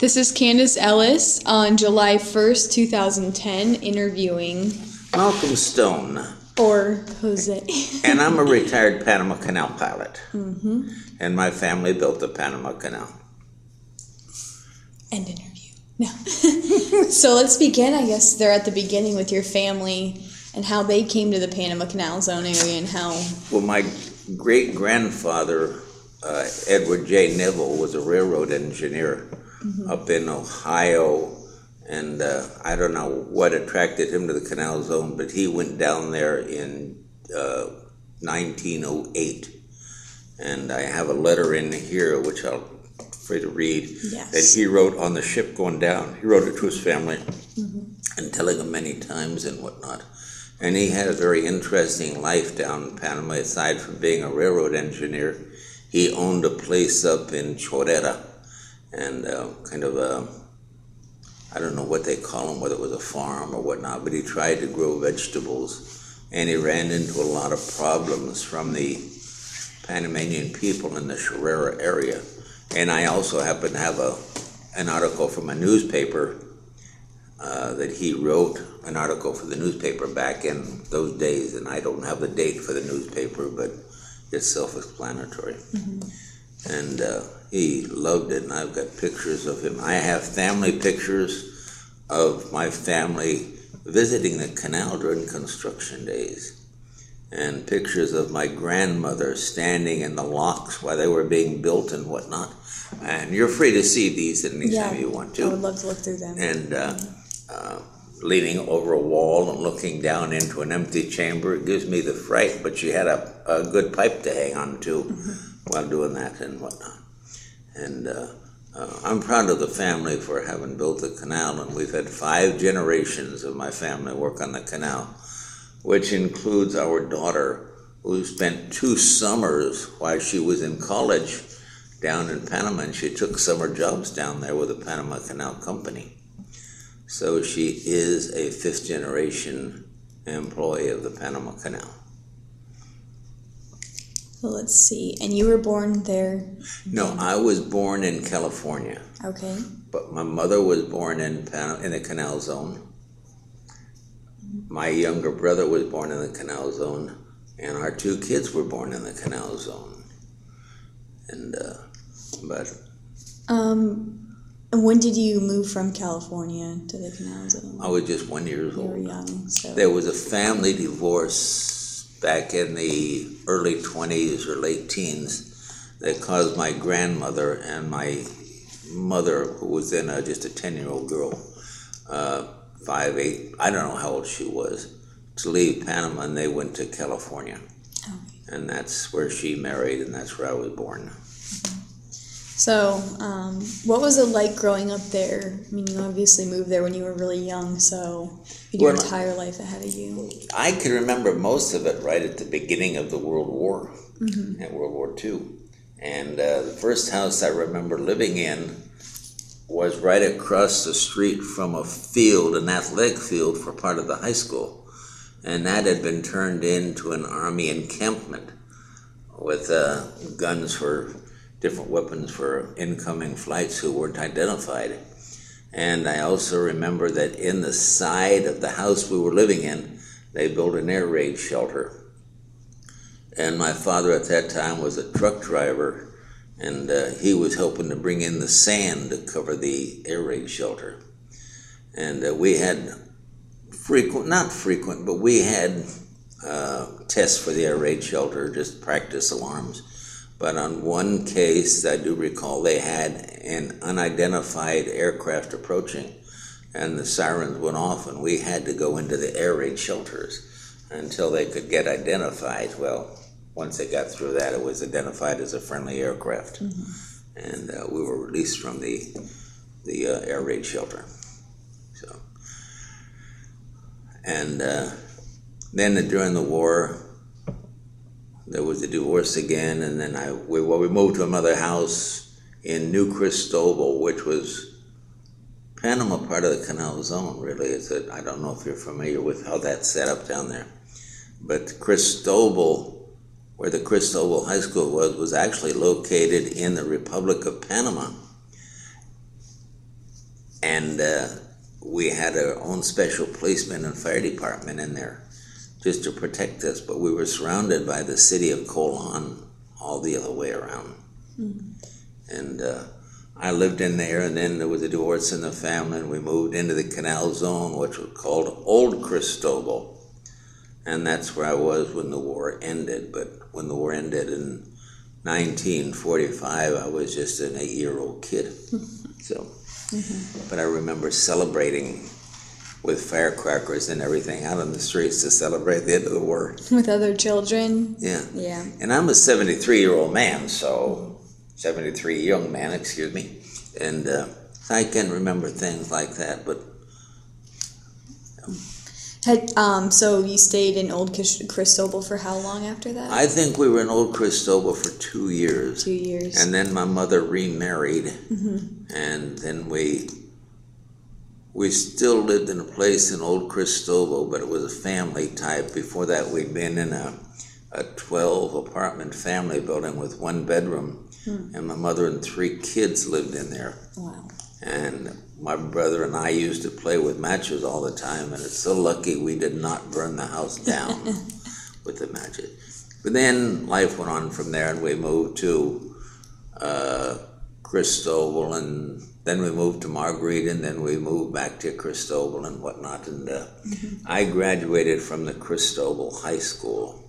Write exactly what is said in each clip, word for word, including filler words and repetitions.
This is Candace Ellis on July first, two thousand ten, interviewing Malcolm Stone. Or Jose. And I'm a retired Panama Canal pilot. Mm-hmm. And my family built the Panama Canal. End interview. No. So let's begin, I guess, they're at the beginning with your family and how they came to the Panama Canal Zone area and how... Well, my great-grandfather, uh, Edward J. Neville, was a railroad engineer mm-hmm. up in Ohio. And uh, I don't know what attracted him to the Canal Zone, but he went down there in uh, nineteen oh eight. And I have a letter in here, which I'll free to read, yes. that he wrote on the ship going down. He wrote it to his family mm-hmm. and telling them many times and whatnot. And he had a very interesting life down in Panama. Aside from being a railroad engineer, he owned a place up in Chorrera and uh, kind of a... I don't know what they call them, whether it was a farm or whatnot, but he tried to grow vegetables, and he ran into a lot of problems from the Panamanian people in the Chorrera area. And I also happen to have a an article from a newspaper uh, that he wrote, an article for the newspaper back in those days, and I don't have the date for the newspaper, but it's self-explanatory. Mm-hmm. And uh, he loved it, and I've got pictures of him. I have family pictures of my family visiting the canal during construction days, and pictures of my grandmother standing in the locks while they were being built and whatnot. And you're free to see these at any yeah, time you want to. I would love to look through them. And uh, uh, leaning over a wall and looking down into an empty chamber, it gives me the fright, but she had a, a good pipe to hang on to mm-hmm. while doing that and whatnot. And uh, uh, I'm proud of the family for having built the canal, and we've had five generations of my family work on the canal, which includes our daughter, who spent two summers while she was in college down in Panama, and she took summer jobs down there with the Panama Canal Company. So she is a fifth generation employee of the Panama Canal. Well, let's see. And you were born there? No, I was born in California. Okay. But my mother was born in Pan- in the Canal Zone. My younger brother was born in the Canal Zone, and our two kids were born in the Canal Zone. And uh, but. Um, and when did you move from California to the Canal Zone? I was just one year old. You were young, so. There was a family divorce back in the early twenties or late teens that caused my grandmother and my mother, who was then uh, just a ten-year-old girl, uh, five, eight, I don't know how old she was, to leave Panama, and they went to California. Okay. And that's where she married, and that's where I was born. Mm-hmm. So, um, what was it like growing up there? I mean, you obviously moved there when you were really young, so you had your well, entire life ahead of you. I can remember most of it right at the beginning of the World War, mm-hmm. at World War Two. And uh, the first house I remember living in was right across the street from a field, an athletic field for part of the high school. And that had been turned into an army encampment with uh, guns for different weapons for incoming flights who weren't identified. And I also remember that in the side of the house we were living in, they built an air raid shelter. And my father at that time was a truck driver, and uh, he was helping to bring in the sand to cover the air raid shelter. And uh, we had frequent, not frequent, but we had uh, tests for the air raid shelter, just practice alarms. But on one case, I do recall, they had an unidentified aircraft approaching, and the sirens went off, and we had to go into the air raid shelters until they could get identified. Well, once they got through that, it was identified as a friendly aircraft, mm-hmm. and uh, we were released from the the uh, air raid shelter. So, and uh, then during the war, there was a divorce again, and then I we, well, we moved to another house in New Cristobal, which was Panama part of the Canal Zone, really. It's a, I don't know if you're familiar with how that's set up down there. But Cristobal, where the Cristobal High School was, was actually located in the Republic of Panama. and uh, we had our own special policeman and fire department in there just to protect us, but we were surrounded by the city of Colon all the other way around. Mm-hmm. And uh, I lived in there, and then there was a divorce in the family, and we moved into the Canal Zone, which was called Old Cristobal. And that's where I was when the war ended. But when the war ended in nineteen forty-five, I was just an eight-year-old kid. So, mm-hmm. But I remember celebrating with firecrackers and everything out on the streets to celebrate the end of the war. With other children? Yeah. Yeah. And I'm a seventy-three-year-old man, so seventy-three young man, excuse me. And uh, I can remember things like that, but... You know. Had, um, so you stayed in Old Cristobal for how long after that? I think we were in Old Cristobal for two years. Two years. And then my mother remarried, mm-hmm. and then we we still lived in a place in Old Cristobal, but it was a family type. Before that, we'd been in a a twelve apartment family building with one bedroom, mm. and my mother and three kids lived in there. Wow. And my brother and I used to play with matches all the time, and it's so lucky we did not burn the house down with the matches. But then life went on from there, and we moved to uh, Cristobal, and then we moved to Marguerite, and then we moved back to Cristobal and whatnot. And uh, mm-hmm. I graduated from the Cristobal High School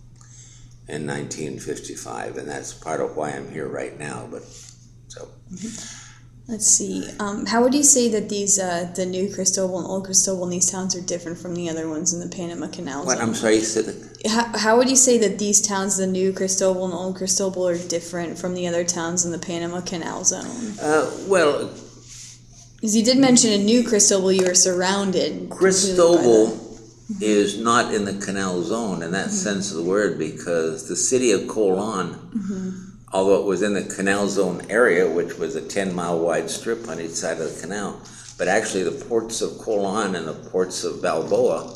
in nineteen fifty-five, and that's part of why I'm here right now. But so. Mm-hmm. Let's see. Um, how would you say that these, uh, the New Cristobal and Old Cristobal and these towns are different from the other ones in the Panama Canal Zone? What? I'm sorry, you said that? How, how would you say that these towns, the New Cristobal and Old Cristobal, are different from the other towns in the Panama Canal Zone? Uh, well... Because you did mention in New Cristobal you were surrounded. Cristobal the... is not in the Canal Zone in that mm-hmm. sense of the word, because the city of Colon... Mm-hmm. although it was in the Canal Zone area, which was a ten-mile wide strip on each side of the canal, but actually the ports of Colon and the ports of Balboa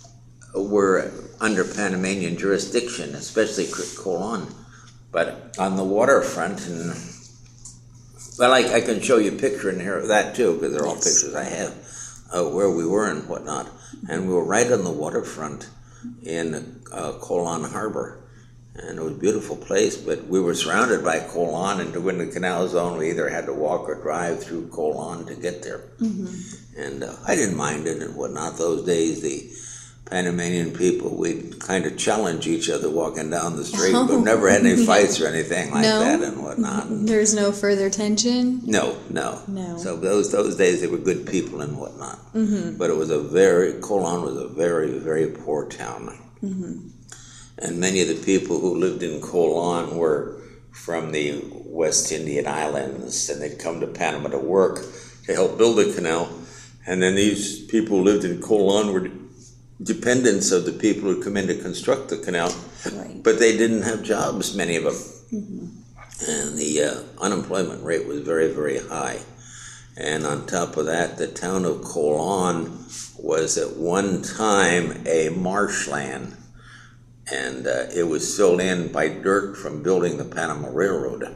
were under Panamanian jurisdiction, especially Colon. But on the waterfront, and well, I, I can show you a picture in here of that too, because they're all yes. pictures I have of where we were and whatnot. And we were right on the waterfront in uh, Colon Harbor. And it was a beautiful place, but we were surrounded by Colon, and to win the Canal Zone, we either had to walk or drive through Colon to get there. Mm-hmm. And uh, I didn't mind it and whatnot. Those days, the Panamanian people, we'd kind of challenge each other walking down the street, oh. but never had any fights or anything like no. that and whatnot. There's no further tension? No, no. No. So those those days, they were good people and whatnot. Mm-hmm. But it was a very, Colon was a very, very poor town. Mm-hmm. And many of the people who lived in Colon were from the West Indian Islands, and they'd come to Panama to work to help build the canal. And then these people who lived in Colon were dependents of the people who come in to construct the canal. Right. But they didn't have jobs, many of them. Mm-hmm. And the uh, unemployment rate was very, very high. And on top of that, the town of Colon was at one time a marshland. And uh, it was filled in by dirt from building the Panama Railroad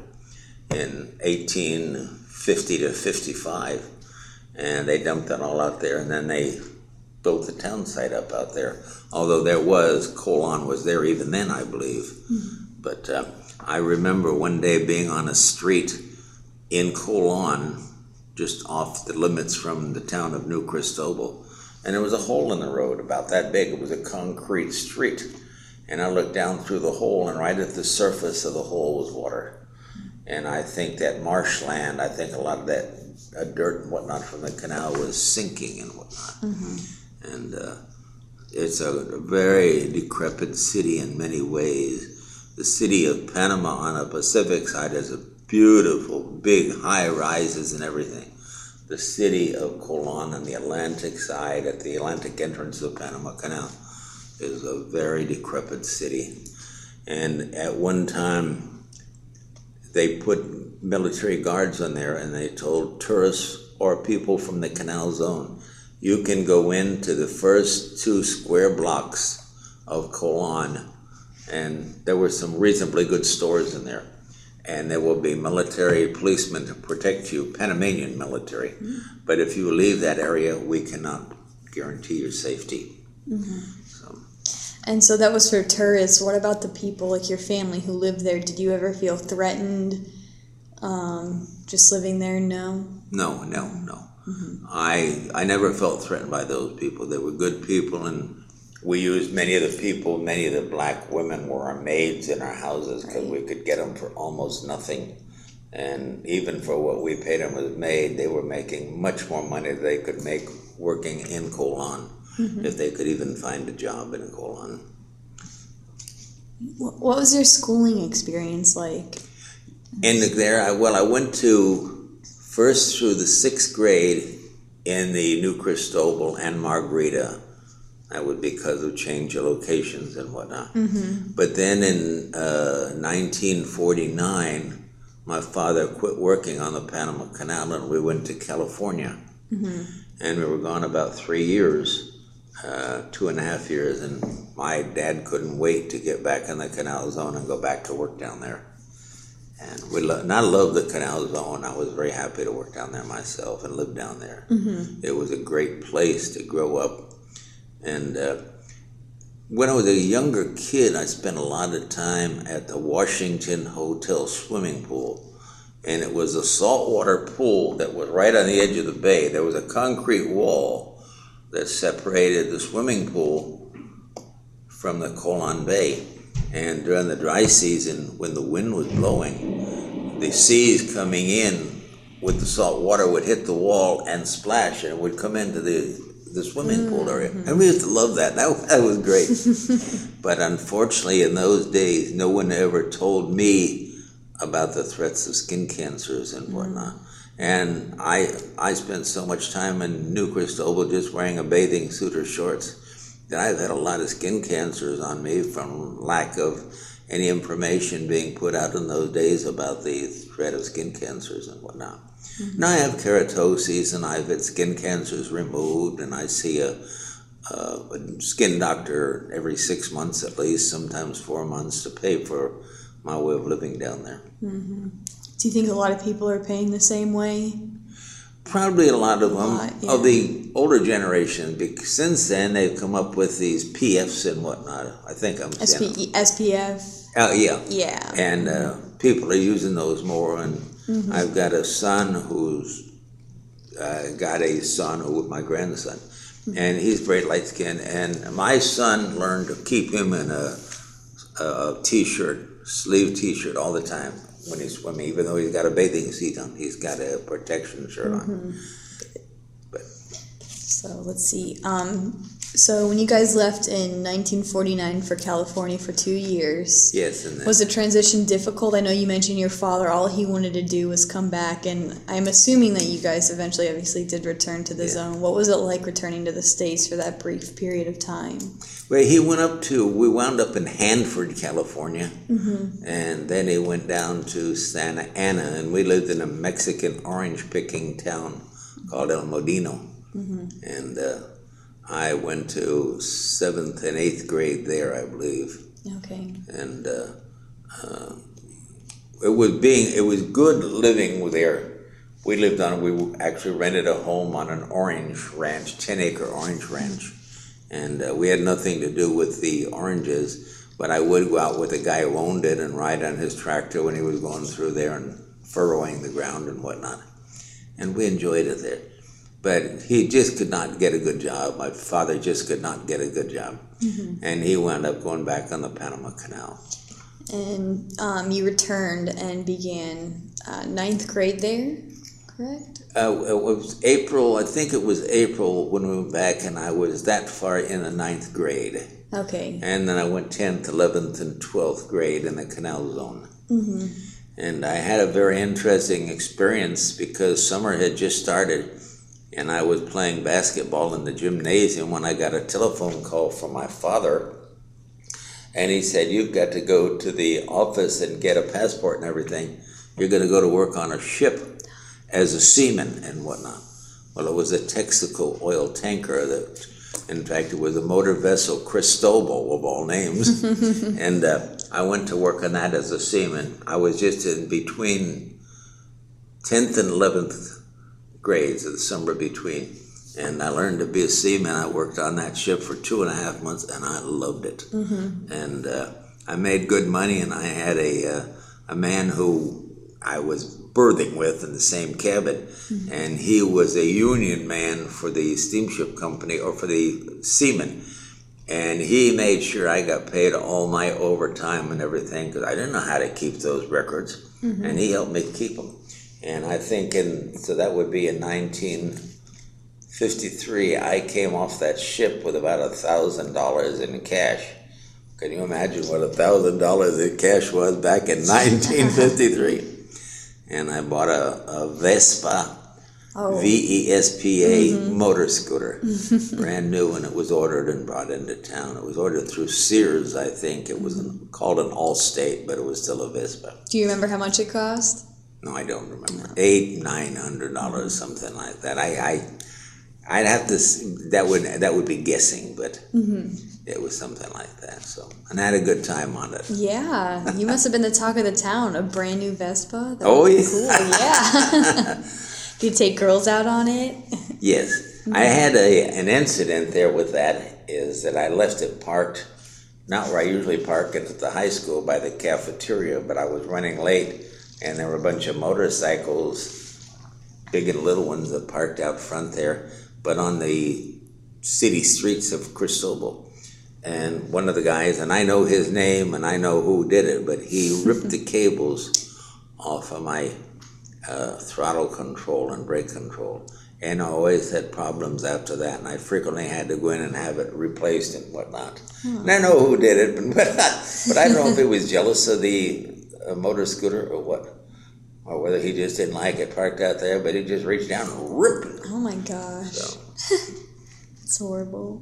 in eighteen fifty to fifty-five. And they dumped that all out there, and then they built the town site up out there. Although there was, Colon was there even then, I believe. Mm-hmm. But uh, I remember one day being on a street in Colon, just off the limits from the town of New Cristobal, and there was a hole in the road about that big. It was a concrete street. And I looked down through the hole, and right at the surface of the hole was water. And I think that marshland, I think a lot of that uh, dirt and whatnot from the canal was sinking and whatnot. Mm-hmm. And uh, it's a, a very decrepit city in many ways. The city of Panama on the Pacific side has a beautiful, big high rises and everything. The city of Colon on the Atlantic side, at the Atlantic entrance of the Panama Canal, is a very decrepit city. And at one time, they put military guards on there, and they told tourists or people from the Canal Zone, you can go into the first two square blocks of Colon, and there were some reasonably good stores in there. and there will be military policemen to protect you, Panamanian military. Mm-hmm. But if you leave that area, we cannot guarantee your safety. Mm-hmm. So. And so that was for tourists. What about the people, like your family who lived there? Did you ever feel threatened um, just living there? No? No, no, no. Mm-hmm. I I never felt threatened by those people. They were good people, and we used many of the people, many of the black women were our maids in our houses because right. we could get them for almost nothing. And even for what we paid them as maid, they were making much more money than they could make working in Colon, mm-hmm. if they could even find a job in Colon. What was your schooling experience like? In there, I, well, I went to first through the sixth grade in the New Cristobal and Margarita. That was because of change of locations and whatnot. Mm-hmm. But then in uh, nineteen forty-nine, my father quit working on the Panama Canal and we went to California. Mm-hmm. And we were gone about three years, uh, two and a half years, and my dad couldn't wait to get back in the Canal Zone and go back to work down there. And we lo- and I love the Canal Zone. I was very happy to work down there myself and live down there. Mm-hmm. It was a great place to grow up. And uh, when I was a younger kid, I spent a lot of time at the Washington Hotel swimming pool. And it was a saltwater pool that was right on the edge of the bay. There was a concrete wall that separated the swimming pool from the Colon Bay. And during the dry season, when the wind was blowing, the seas coming in with the salt water would hit the wall and splash, and it would come into the the swimming mm-hmm. pool area. And we used to love that. That, that was great. But unfortunately, in those days, no one ever told me about the threats of skin cancers and whatnot. Mm-hmm. And I I spent so much time in New Cristobal just wearing a bathing suit or shorts that I've had a lot of skin cancers on me from lack of any information being put out in those days about the threat of skin cancers and whatnot. Mm-hmm. Now I have keratosis and I've had skin cancers removed, and I see a, a, a skin doctor every six months at least, sometimes four months to pay for my way of living down there. Mm-hmm. Do you think a lot of people are paying the same way? Probably a lot of them, a lot, yeah. Of the older generation, because since then they've come up with these P Fs and whatnot. I think I'm S P- S P F. Oh, yeah. Yeah. And uh, people are using those more, and mm-hmm. I've got a son who's uh, got a son who was my grandson, mm-hmm. and he's very light-skinned, and my son learned to keep him in a, a T-shirt, sleeve T-shirt all the time when he's swimming, even though he's got a bathing suit on. He's got a protection shirt mm-hmm. on. But So let's see. Um, so when you guys left in nineteen forty-nine for California for two years, yes, and then, was the transition difficult? I know you mentioned your father, all he wanted to do was come back, and I'm assuming that you guys eventually obviously did return to the yeah. zone. What was it like returning to the States for that brief period of time? Well, he went up to, we wound up in Hanford, California, mm-hmm. and then he went down to Santa Ana, and we lived in a Mexican orange-picking town called El Modino, mm-hmm. and uh, I went to seventh and eighth grade there, I believe. Okay. And uh, uh, it was being, it was good living there. We lived on, we actually rented a home on an orange ranch, ten-acre orange ranch. And uh, we had nothing to do with the oranges, but I would go out with the guy who owned it and ride on his tractor when he was going through there and furrowing the ground and whatnot. And we enjoyed it there. But he just could not get a good job. My father just could not get a good job. Mm-hmm. And he wound up going back on the Panama Canal. And um, you returned and began uh, ninth grade there, correct? Uh, it was April, I think it was April when we went back, and I was that far in the ninth grade. Okay. And then I went tenth, eleventh, and twelfth grade in the Canal Zone. Mm-hmm. And I had a very interesting experience because summer had just started, and I was playing basketball in the gymnasium when I got a telephone call from my father. And he said, "You've got to go to the office and get a passport and everything. You're going to go to work on a ship as a seaman and whatnot." Well, it was a Texaco oil tanker that In fact, it was a motor vessel Cristobal, of all names. And uh, I went to work on that as a seaman. I was just in between tenth and eleventh grades, the summer between. And I learned to be a seaman. I worked on that ship for two and a half months, and I loved it. Mm-hmm. And uh, I made good money, and I had a, uh, a man who I was berthing with in the same cabin, mm-hmm. and he was a union man for the steamship company, or for the seamen, and he made sure I got paid all my overtime and everything, because I didn't know how to keep those records, mm-hmm. and he helped me keep them. And I think in, so that would be in nineteen fifty-three, I came off that ship with about a thousand dollars in cash. Can you imagine what a thousand dollars in cash was back in nineteen fifty-three? And I bought a, a Vespa, oh. V E S P A mm-hmm. motor scooter, brand new, and it was ordered and brought into town. It was ordered through Sears, I think. It was an, called an Allstate, but it was still a Vespa. Do you remember how much it cost? No, I don't remember. No. Eight, nine hundred dollars, something like that. I, I, I'd have to. That would that would be guessing, but. Mm-hmm. It was something like that, so, and I had a good time on it. Yeah, you must have been the talk of the town, a brand new Vespa. That oh, yeah. Cool. Yeah. Did you take girls out on it? Yes. Mm-hmm. I had a an incident there with that, is that I left it parked, not where I usually park it at the high school, by the cafeteria, but I was running late, and there were a bunch of motorcycles, big and little ones, that parked out front there, but on the city streets of Cristobal. And one of the guys, and I know his name and I know who did it, but he ripped the cables off of my uh, throttle control and brake control. And I always had problems after that, and I frequently had to go in and have it replaced and whatnot. Hmm. And I know who did it, but, but, I, but I don't know if he was jealous of the uh, motor scooter or what, or whether he just didn't like it parked out there, but he just reached down and ripped it. Oh my gosh. So. It's horrible.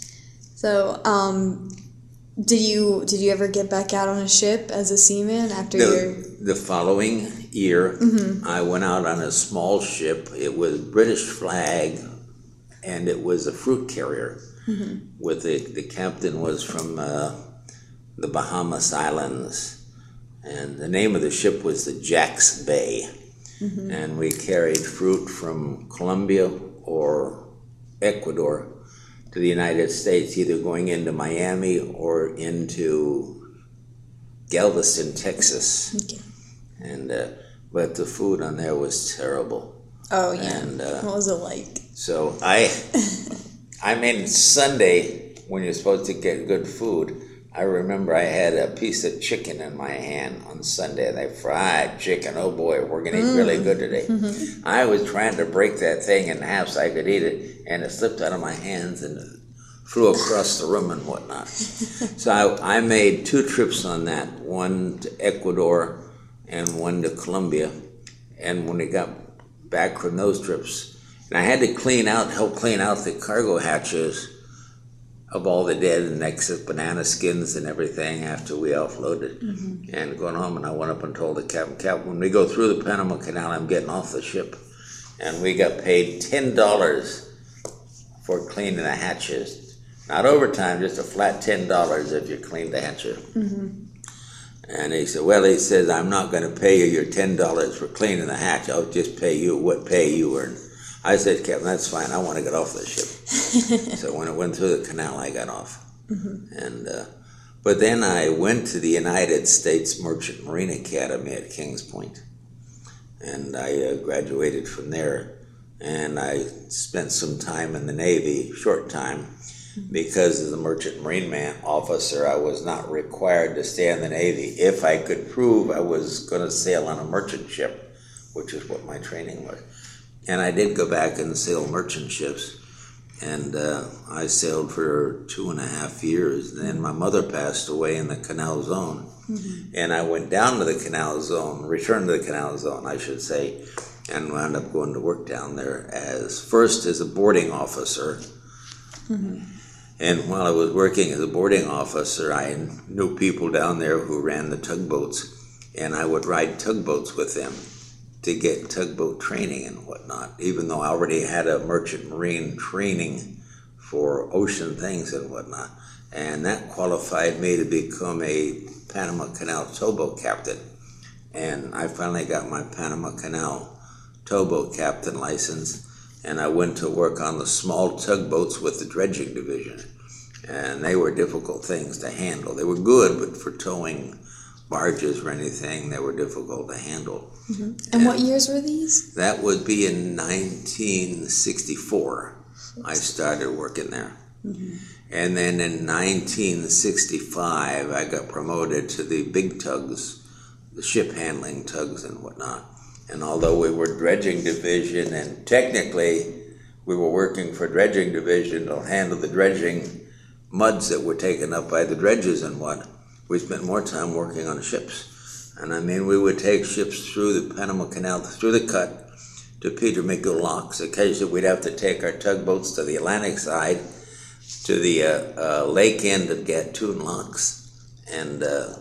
So, um, did you did you ever get back out on a ship as a seaman after the, your... The following year, mm-hmm. I went out on a small ship. It was British flag, and it was a fruit carrier. Mm-hmm. With the, the captain was from uh, the Bahamas Islands, and the name of the ship was the Jacks Bay. Mm-hmm. And we carried fruit from Colombia or Ecuador to the United States, either going into Miami or into Galveston, Texas. Okay. And uh, but the food on there was terrible. Oh yeah. And, uh, what was it like? So I, I mean, Sunday when you're supposed to get good food, I remember I had a piece of chicken in my hand on Sunday. They fried chicken. Oh boy, we're gonna mm. eat really good today. Mm-hmm. I was trying to break that thing in half so I could eat it, and it slipped out of my hands and flew across the room and whatnot. So I, I made two trips on that, one to Ecuador and one to Colombia. And when we got back from those trips, and I had to clean out, help clean out the cargo hatches of all the dead and excess banana skins and everything after we offloaded. Mm-hmm. And going home, and I went up and told the captain, Captain, when we go through the Panama Canal, I'm getting off the ship. And we got paid ten dollars for cleaning the hatches. Not overtime, just a flat ten dollars if you cleaned the hatches. Mm-hmm. And he said, well, he says, I'm not going to pay you your ten dollars for cleaning the hatch. I'll just pay you what pay you earn. I said, Captain, that's fine. I want to get off the ship. So when it went through the canal, I got off. Mm-hmm. And uh, but then I went to the United States Merchant Marine Academy at Kings Point. And I uh, graduated from there. And I spent some time in the Navy, short time, mm-hmm. because as a Merchant Marine man officer, I was not required to stay in the Navy if I could prove I was going to sail on a merchant ship, which is what my training was. And I did go back and sail merchant ships, and uh, I sailed for two and a half years. And then my mother passed away in the Canal Zone, mm-hmm. and I went down to the Canal Zone, returned to the Canal Zone, I should say, and wound up going to work down there as first as a boarding officer. Mm-hmm. And while I was working as a boarding officer, I knew people down there who ran the tugboats, and I would ride tugboats with them to get tugboat training and whatnot, even though I already had a merchant marine training for ocean things and whatnot. And that qualified me to become a Panama Canal towboat captain. And I finally got my Panama Canal towboat captain license, and I went to work on the small tugboats with the dredging division. And they were difficult things to handle. They were good, but for towing barges or anything, they were difficult to handle. Mm-hmm. And, and what years were these? That would be in nineteen sixty-four. I started working there. Mm-hmm. And then in nineteen sixty-five, I got promoted to the big tugs, the ship handling tugs and whatnot. And although we were dredging division, and technically we were working for dredging division to handle the dredging muds that were taken up by the dredges and what, we spent more time working on ships. And I mean, we would take ships through the Panama Canal, through the cut to Peter McGill locks. Occasionally we'd have to take our tugboats to the Atlantic side, to the uh, uh, lake end of Gatun locks, and uh,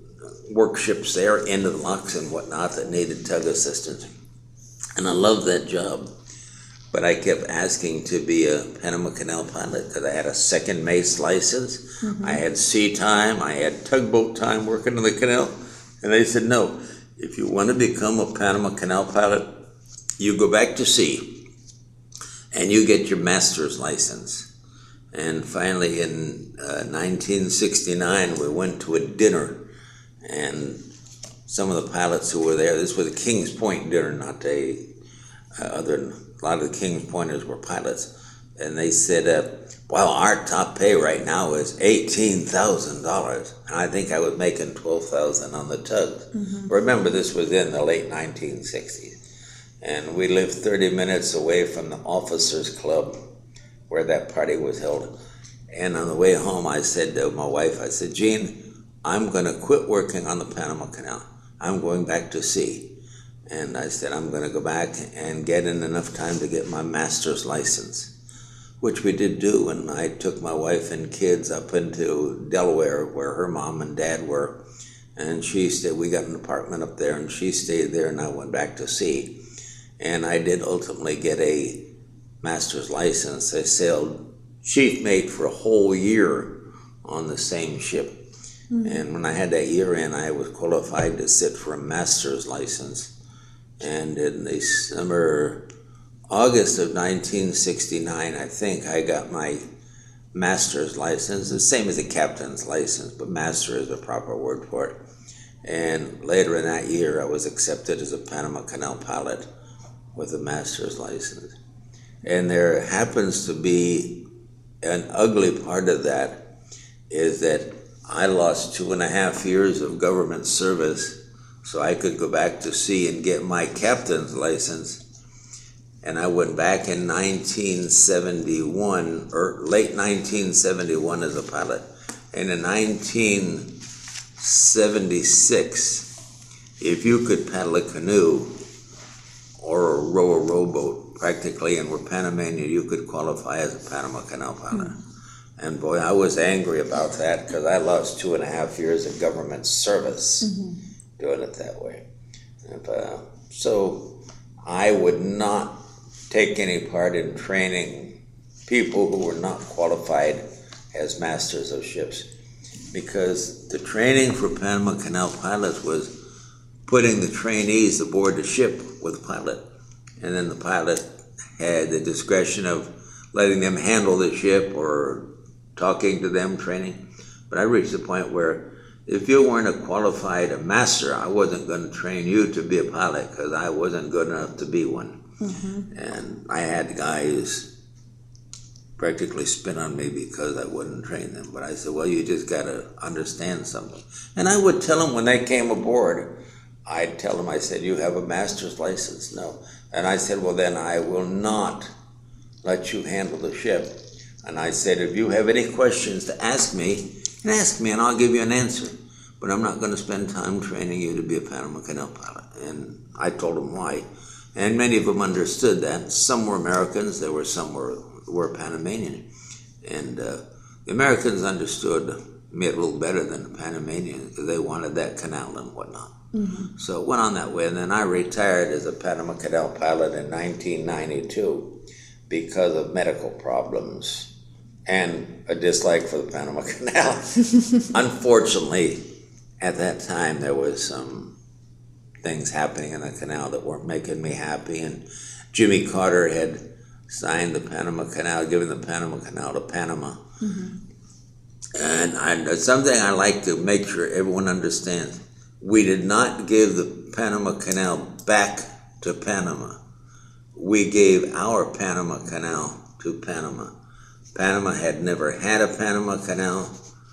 work ships there, into the locks and whatnot that needed tug assistance. And I loved that job. But I kept asking to be a Panama Canal pilot because I had a second mace license. Mm-hmm. I had sea time. I had tugboat time working in the canal. And they said, no, if you want to become a Panama Canal pilot, you go back to sea and you get your master's license. And finally in uh, nineteen sixty-nine, we went to a dinner. And some of the pilots who were there, this was a Kings Point dinner, not a uh, other a lot of the Kings Pointers were pilots, and they said, uh, well, our top pay right now is eighteen thousand dollars. And I think I was making twelve thousand dollars on the tugs. Mm-hmm. Remember, this was in the late nineteen sixties. And we lived thirty minutes away from the officers' club where that party was held. And on the way home, I said to my wife, I said, Jean, I'm going to quit working on the Panama Canal. I'm going back to sea. And I said, I'm going to go back and get in enough time to get my master's license, which we did do. And I took my wife and kids up into Delaware, where her mom and dad were. And she stayed, we got an apartment up there, and she stayed there, and I went back to sea. And I did ultimately get a master's license. I sailed chief mate for a whole year on the same ship. Mm-hmm. And when I had that year in, I was qualified to sit for a master's license. And in the summer, August of nineteen sixty-nine, I think, I got my master's license, the same as a captain's license, but master is a proper word for it. And later in that year, I was accepted as a Panama Canal pilot with a master's license. And there happens to be an ugly part of that, is that I lost two and a half years of government service so I could go back to sea and get my captain's license. And I went back in nineteen seventy-one, or late nineteen seventy-one as a pilot. And in nineteen seventy-six, if you could paddle a canoe or row a rowboat practically and were Panamanian, you could qualify as a Panama Canal pilot. Mm-hmm. And boy, I was angry about that because I lost two and a half years of government service. Mm-hmm. Doing it that way. And, uh, so I would not take any part in training people who were not qualified as masters of ships, because the training for Panama Canal pilots was putting the trainees aboard the ship with the pilot, and then the pilot had the discretion of letting them handle the ship or talking to them, training. But I reached the point where if you weren't a qualified a master, I wasn't going to train you to be a pilot because I wasn't good enough to be one. Mm-hmm. And I had guys practically spit on me because I wouldn't train them. But I said, well, you just got to understand something. And I would tell them when they came aboard, I'd tell them, I said, you have a master's license? No. And I said, well, then I will not let you handle the ship. And I said, if you have any questions to ask me, and ask me and I'll give you an answer. But I'm not going to spend time training you to be a Panama Canal pilot. And I told them why. And many of them understood that. Some were Americans, there were some were, were Panamanian. And uh, the Americans understood me a little better than the Panamanians because they wanted that canal and whatnot. Mm-hmm. So it went on that way. And then I retired as a Panama Canal pilot in nineteen ninety-two because of medical problems. and a dislike for the Panama Canal. Unfortunately, at that time, there was some things happening in the canal that weren't making me happy, and Jimmy Carter had signed the Panama Canal, given the Panama Canal to Panama. Mm-hmm. And I, something I like to make sure everyone understands, we did not give the Panama Canal back to Panama. We gave our Panama Canal to Panama. Panama had never had a Panama Canal.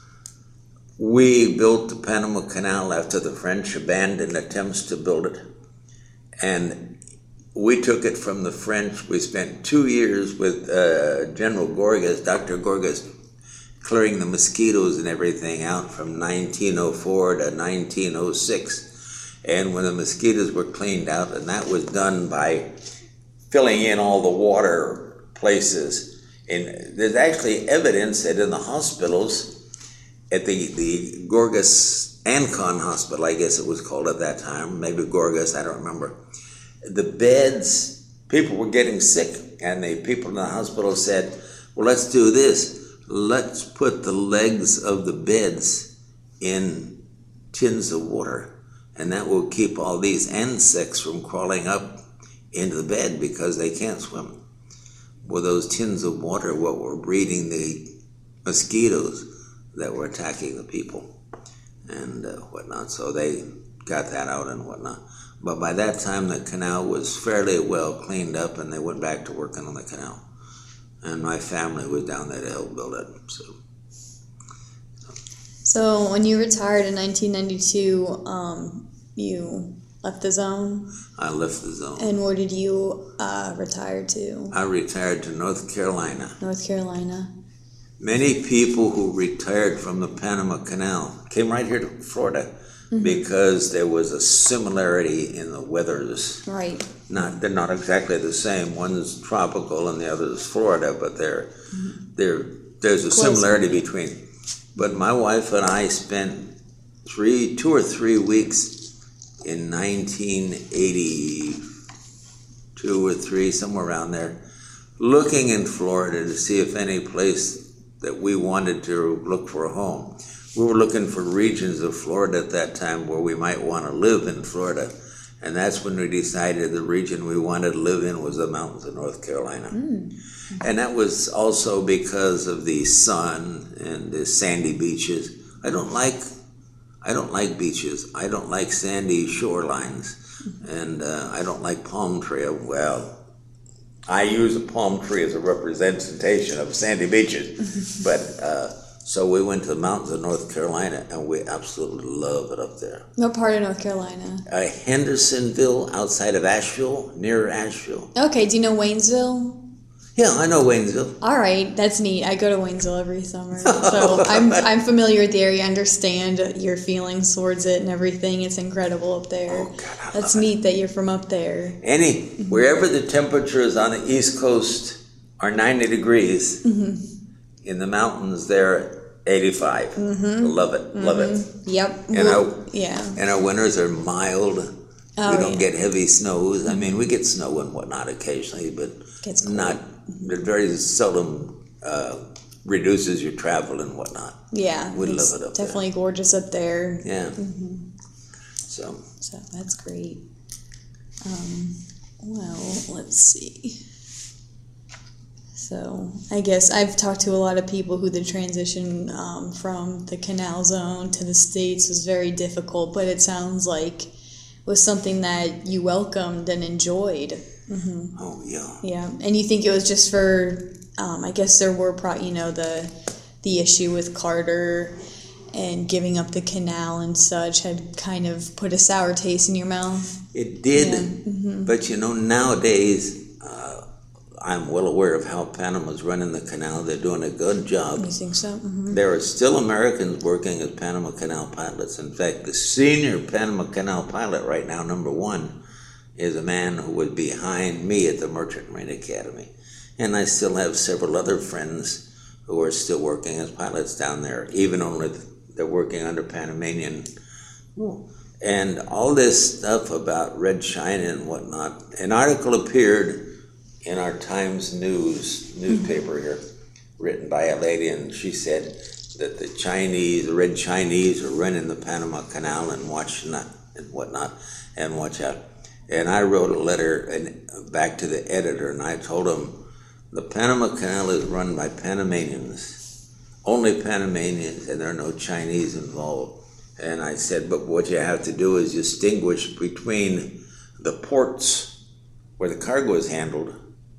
We built the Panama Canal after the French abandoned attempts to build it. And we took it from the French. We spent two years with uh, General Gorgas, Doctor Gorgas, clearing the mosquitoes and everything out from nineteen oh four to nineteen oh six. And when the mosquitoes were cleaned out, and that was done by filling in all the water places. And there's actually evidence that in the hospitals, at the, the Gorgas Ancon Hospital, I guess it was called at that time, maybe Gorgas, I don't remember, the beds, people were getting sick, and the people in the hospital said, well, let's do this. Let's put the legs of the beds in tins of water, and that will keep all these insects from crawling up into the bed because they can't swim. Well, those tins of water, what were breeding the mosquitoes that were attacking the people and uh, whatnot. So they got that out and whatnot. But by that time, the canal was fairly well cleaned up, and they went back to working on the canal. And my family was down there to help build it. So, so when you retired in nineteen ninety-two, um, you left the zone? I left the zone. And where did you uh, retire to? I retired to North Carolina. North Carolina. Many people who retired from the Panama Canal came right here to Florida mm-hmm. because there was a similarity in the weathers. Right. Not they're not exactly the same. One's tropical and the other is Florida, but they're mm-hmm. they're there's a Close similarity between. But my wife and I spent three, two or three weeks in nineteen eighty-two or three, somewhere around there, looking in Florida to see if any place that we wanted to look for a home. We were looking for regions of Florida at that time where we might want to live in Florida. And that's when we decided the region we wanted to live in was the mountains of North Carolina. Mm. And that was also because of the sun and the sandy beaches. I don't like I don't like beaches. I don't like sandy shorelines. And uh, I don't like palm tree. Well, I use a palm tree as a representation of sandy beaches. But uh, so we went to the mountains of North Carolina, and we absolutely love it up there. What part of North Carolina? Uh, Hendersonville, outside of Asheville, near Asheville. Okay, do you know Waynesville? Yeah, I know Waynesville. All right, that's neat. I go to Waynesville every summer, so I'm I'm familiar with the area. I understand your feelings towards it and everything. It's incredible up there. Oh, God, I that's love neat it. That you're from up there. Any wherever the temperatures on the East Coast are ninety degrees, mm-hmm. in the mountains they're eighty-five. Mm-hmm. Love it, love mm-hmm. it. Yep. And well, our yeah. And our winters are mild. Oh, we don't yeah. get heavy snows. I mean, we get snow and whatnot occasionally, but Gets cold. not. It very seldom uh, reduces your travel and whatnot. Yeah, we love it up definitely there. gorgeous up there. Yeah. Mm-hmm. So. So that's great. Um, well, let's see. So I guess I've talked to a lot of people who the transition um, from the canal zone to the States was very difficult, but it sounds like it was something that you welcomed and enjoyed. Mm-hmm. Oh, yeah. Yeah, and you think it was just for, um, I guess there were, pro- you know, the the issue with Carter and giving up the canal and such had kind of put a sour taste in your mouth? It did, yeah. mm-hmm. But you know, nowadays, uh, I'm well aware of how Panama's running the canal. They're doing a good job. You think so? Mm-hmm. There are still Americans working as Panama Canal pilots. In fact, the senior Panama Canal pilot right now, number one, is a man who was behind me at the Merchant Marine Academy. And I still have several other friends who are still working as pilots down there, even only they're working under Panamanian. And all this stuff about Red China and whatnot, an article appeared in our Times News newspaper here written by a lady, and she said that the Chinese, the red Chinese, are running the Panama Canal and watch not and whatnot, and watch out. And I wrote a letter and back to the editor, and I told him the Panama Canal is run by Panamanians, only Panamanians, and there are no Chinese involved. And I said, but what you have to do is distinguish between the ports where the cargo is handled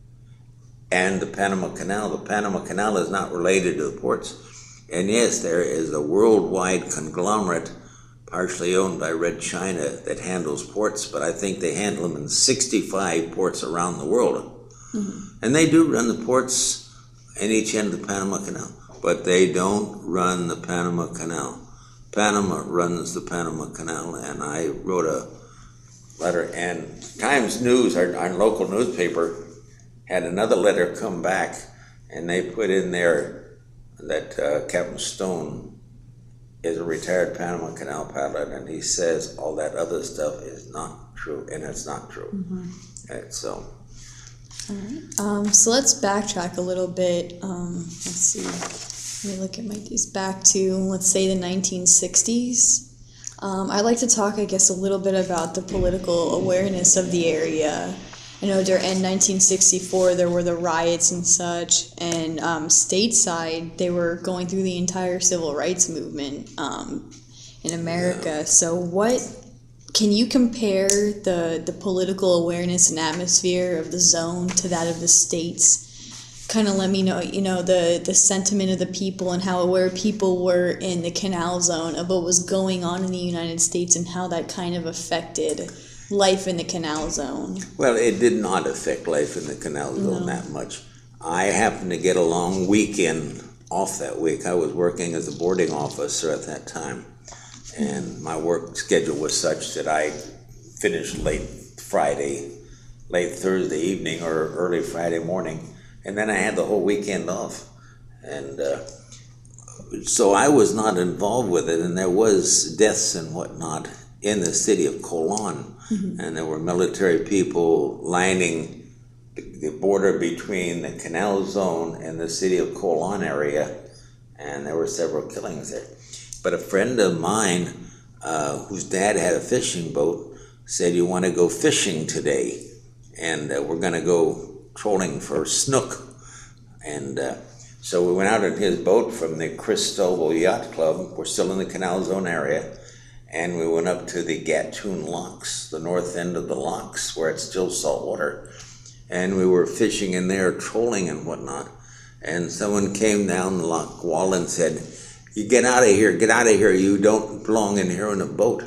and the Panama Canal. The Panama Canal is not related to the ports. And yes, there is a worldwide conglomerate, partially owned by Red China, that handles ports, but I think they handle them in sixty-five ports around the world. Mm-hmm. And they do run the ports in each end of the Panama Canal, but they don't run the Panama Canal. Panama runs the Panama Canal, and I wrote a letter, and Times News, our, our local newspaper, had another letter come back, and they put in there that uh, Captain Stone is a retired Panama Canal pilot, and he says all that other stuff is not true, and it's not true. Mm-hmm. Right, so. All right. Um, so let's backtrack a little bit. Um, let's see. Let me look at my these back to, let's say, the nineteen sixties. Um, I'd like to talk, I guess, a little bit about the political awareness of the area. I know during in nineteen sixty-four there were the riots and such, and um, stateside they were going through the entire civil rights movement um, in America. Yeah. So what can you compare the the political awareness and atmosphere of the zone to that of the states? Kind of let me know, you know, the, the sentiment of the people and how aware people were in the canal zone of what was going on in the United States and how that kind of affected life in the canal zone. Well, it did not affect life in the canal zone no. that much. I happened to get a long weekend off that week. I was working as a boarding officer at that time, and my work schedule was such that I finished late Friday, late Thursday evening or early Friday morning. And then I had the whole weekend off. And uh, so I was not involved with it, and there was deaths and whatnot in the city of Colon. Mm-hmm. And there were military people lining the border between the canal zone and the city of Colon area, and there were several killings there. But a friend of mine, uh, whose dad had a fishing boat, said, you want to go fishing today? And uh, we're going to go trolling for snook. And uh, so we went out in his boat from the Cristobal Yacht Club. We're still in the canal zone area. And we went up to the Gatun Locks, the north end of the locks, where it's still salt water. And we were fishing in there, trolling and whatnot. And someone came down the lock wall and said, you get out of here, get out of here. You don't belong in here in a boat.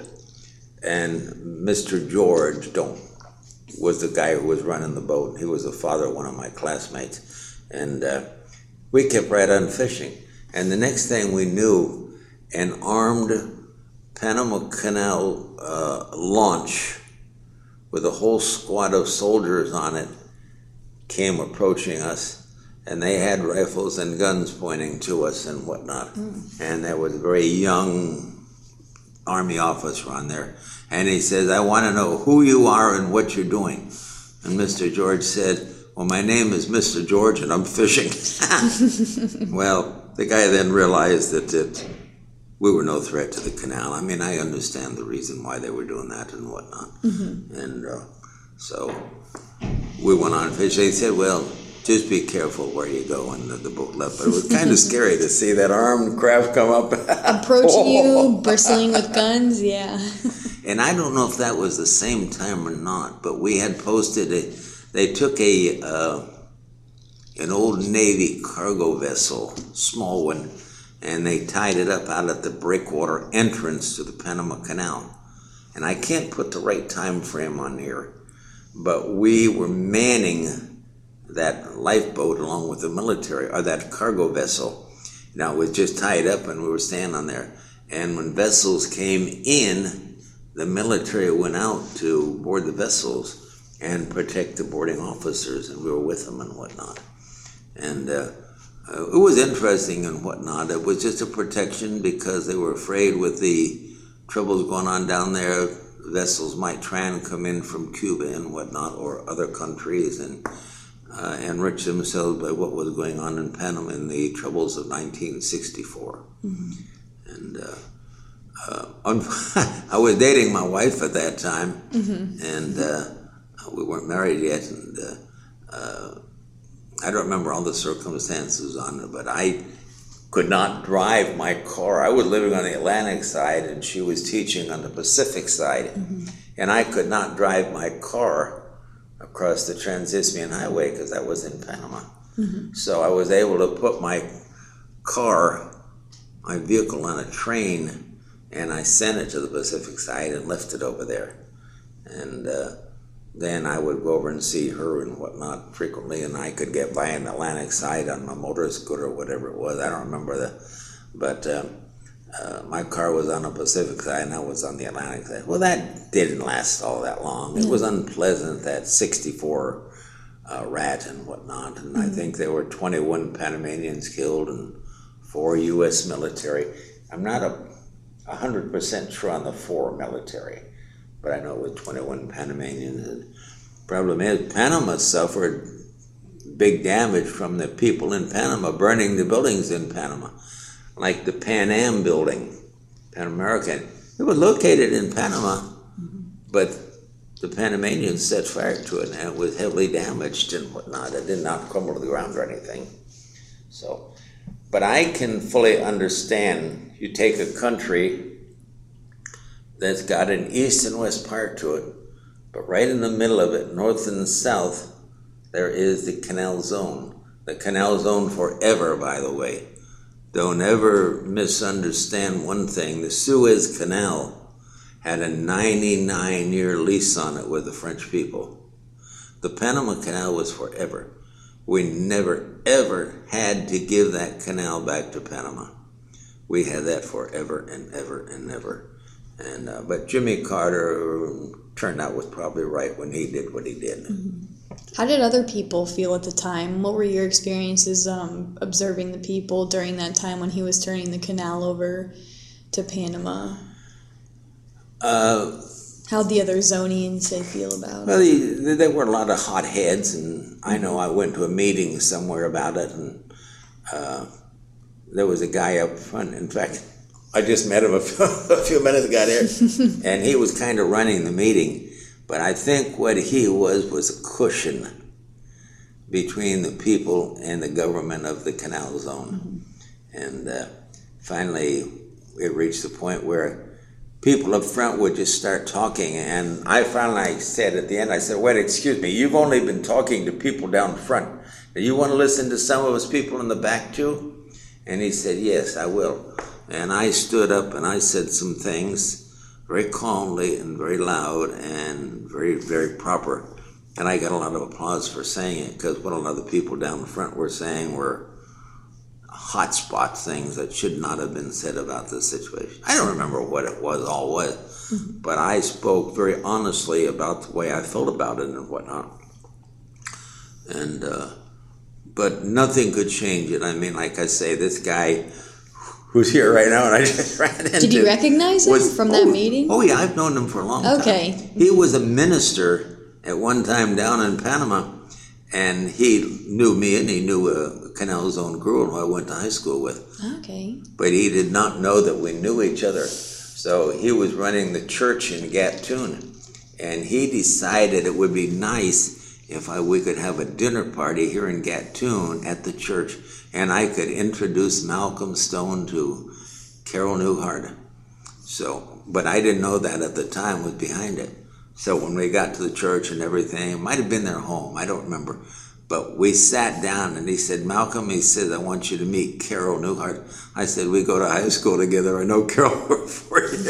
And Mister George don't was the guy who was running the boat. He was the father of one of my classmates. And uh, we kept right on fishing. And the next thing we knew, an armed Panama Canal uh, launch with a whole squad of soldiers on it came approaching us. And they had rifles and guns pointing to us and whatnot. Mm. And there was a very young Army officer on there. And he says, I want to know who you are and what you're doing. And Mister George said, well, my name is Mister George and I'm fishing. Well, the guy then realized that it, we were no threat to the canal. I mean, I understand the reason why they were doing that and whatnot. Mm-hmm. And uh, so we went on fishing. He said, well, just be careful where you go, and the, the boat left. But it was kind of scary to see that armed craft come up. Approaching you, bristling with guns, yeah. And I don't know if that was the same time or not, but we had posted a, they took a, uh, an old Navy cargo vessel, small one, and they tied it up out at the breakwater entrance to the Panama Canal. And I can't put the right time frame on here, but we were manning that lifeboat along with the military, or that cargo vessel. Now, it was just tied up and we were standing on there. And when vessels came in, the military went out to board the vessels and protect the boarding officers, and we were with them and whatnot. And uh, it was interesting and whatnot. It was just a protection because they were afraid with the troubles going on down there, vessels might try and come in from Cuba and whatnot, or other countries, and uh, enrich themselves by what was going on in Panama in the troubles of nineteen sixty-four. Mm-hmm. And uh, uh, I was dating my wife at that time, mm-hmm. and uh, we weren't married yet. And uh, uh, I don't remember all the circumstances on it, but I could not drive my car. I was living on the Atlantic side, and she was teaching on the Pacific side, mm-hmm. and I could not drive my car across the Trans-Isthmian Highway because I was in Panama. Mm-hmm. So I was able to put my car, my vehicle, on a train, and I sent it to the Pacific side and left it over there. And uh, then I would go over and see her and whatnot frequently, and I could get by on the Atlantic side on my motor scooter or whatever it was. I don't remember the, but uh, uh, my car was on the Pacific side and I was on the Atlantic side. Well, that didn't last all that long. It was unpleasant, that sixty-four uh, rat and whatnot, and mm-hmm. I think there were twenty-one Panamanians killed and four U S military. I'm not a one hundred percent sure on the four military, but I know it was twenty-one Panamanians. The problem is Panama suffered big damage from the people in Panama burning the buildings in Panama, like the Pan Am building, Pan American. It was located in Panama, mm-hmm. but the Panamanians set fire to it, and it was heavily damaged and whatnot. It did not crumble to the ground or anything. So, but I can fully understand. You take a country that's got an east and west part to it, but right in the middle of it, north and south, there is the Canal Zone. The Canal Zone forever, by the way. Don't ever misunderstand one thing. The Suez Canal had a ninety-nine year lease on it with the French people. The Panama Canal was forever. We never, ever had to give that canal back to Panama. We had that forever and ever and ever. And uh, but Jimmy Carter turned out was probably right when he did what he did. Mm-hmm. How did other people feel at the time? What were your experiences um, observing the people during that time when he was turning the canal over to Panama? Uh, How'd the other Zonians say feel about well, it? Well, there were a lot of hotheads, and I know I went to a meeting somewhere about it, and uh, there was a guy up front. In fact, I just met him a few, a few minutes ago there, and he was kind of running the meeting. But I think what he was was a cushion between the people and the government of the Canal Zone. Mm-hmm. And uh, finally, it reached the point where people up front would just start talking. And I finally said at the end, I said, wait, excuse me, you've only been talking to people down front. Do you want to listen to some of us people in the back too? And he said, yes, I will. And I stood up and I said some things very calmly and very loud and very, very proper. And I got a lot of applause for saying it, because what a lot of the people down the front were saying were hotspot things that should not have been said about this situation. I don't remember what it was, all was, mm-hmm. but I spoke very honestly about the way I felt about it and whatnot. And, uh, but nothing could change it. I mean, like I say, this guy who's here right now, and I just ran into... Did you recognize him was, from that oh, meeting? Oh, yeah, I've known him for a long time. Okay. He was a minister at one time down in Panama, and he knew me, and he knew a Canal Zone girl who I went to high school with. Okay. But he did not know that we knew each other. So he was running the church in Gatun, and he decided it would be nice if I, we could have a dinner party here in Gatun at the church, and I could introduce Malcolm Stone to Carol Newhart. So, but I didn't know that at the time was behind it. So when we got to the church and everything, it might have been their home, I don't remember. But we sat down and he said, Malcolm, he said, I want you to meet Carol Newhart. I said, we go to high school together. I know Carol for you.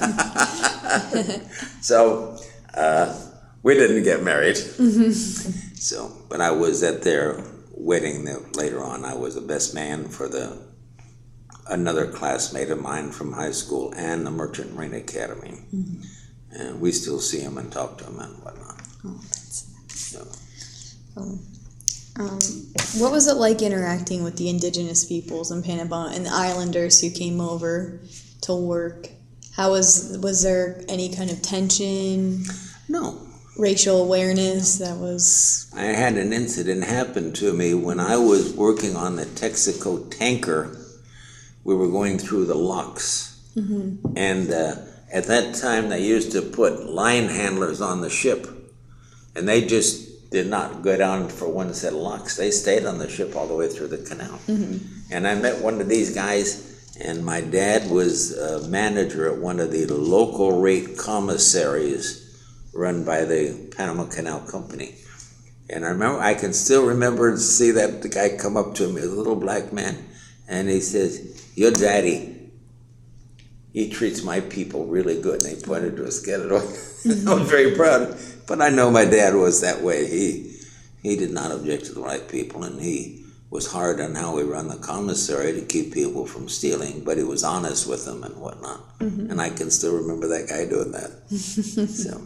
So, uh, we didn't get married. Mm-hmm. So, but I was at their wedding later on. I was the best man for the another classmate of mine from high school and the Merchant Marine Academy. Mm-hmm. And we still see him and talk to him and whatnot. Oh, that's nice. So. Oh. Um, what was it like interacting with the indigenous peoples in Panama and the islanders who came over to work? How was was there any kind of tension? No, racial awareness that was... I had an incident happen to me when I was working on the Texaco tanker. We were going through the locks. Mm-hmm. And uh, at that time, they used to put line handlers on the ship. And they just did not go down for one set of locks. They stayed on the ship all the way through the canal. Mm-hmm. And I met one of these guys, and my dad was a manager at one of the local rate commissaries run by the Panama Canal Company. And I remember, I can still remember and see that the guy come up to me, a little black man, and he says, "Your daddy, he treats my people really good." And he pointed to his skeleton. Mm-hmm. I was very proud. But I know my dad was that way. He he did not object to the white people, and he was hard on how we run the commissary to keep people from stealing, but he was honest with them and whatnot. Mm-hmm. And I can still remember that guy doing that. so.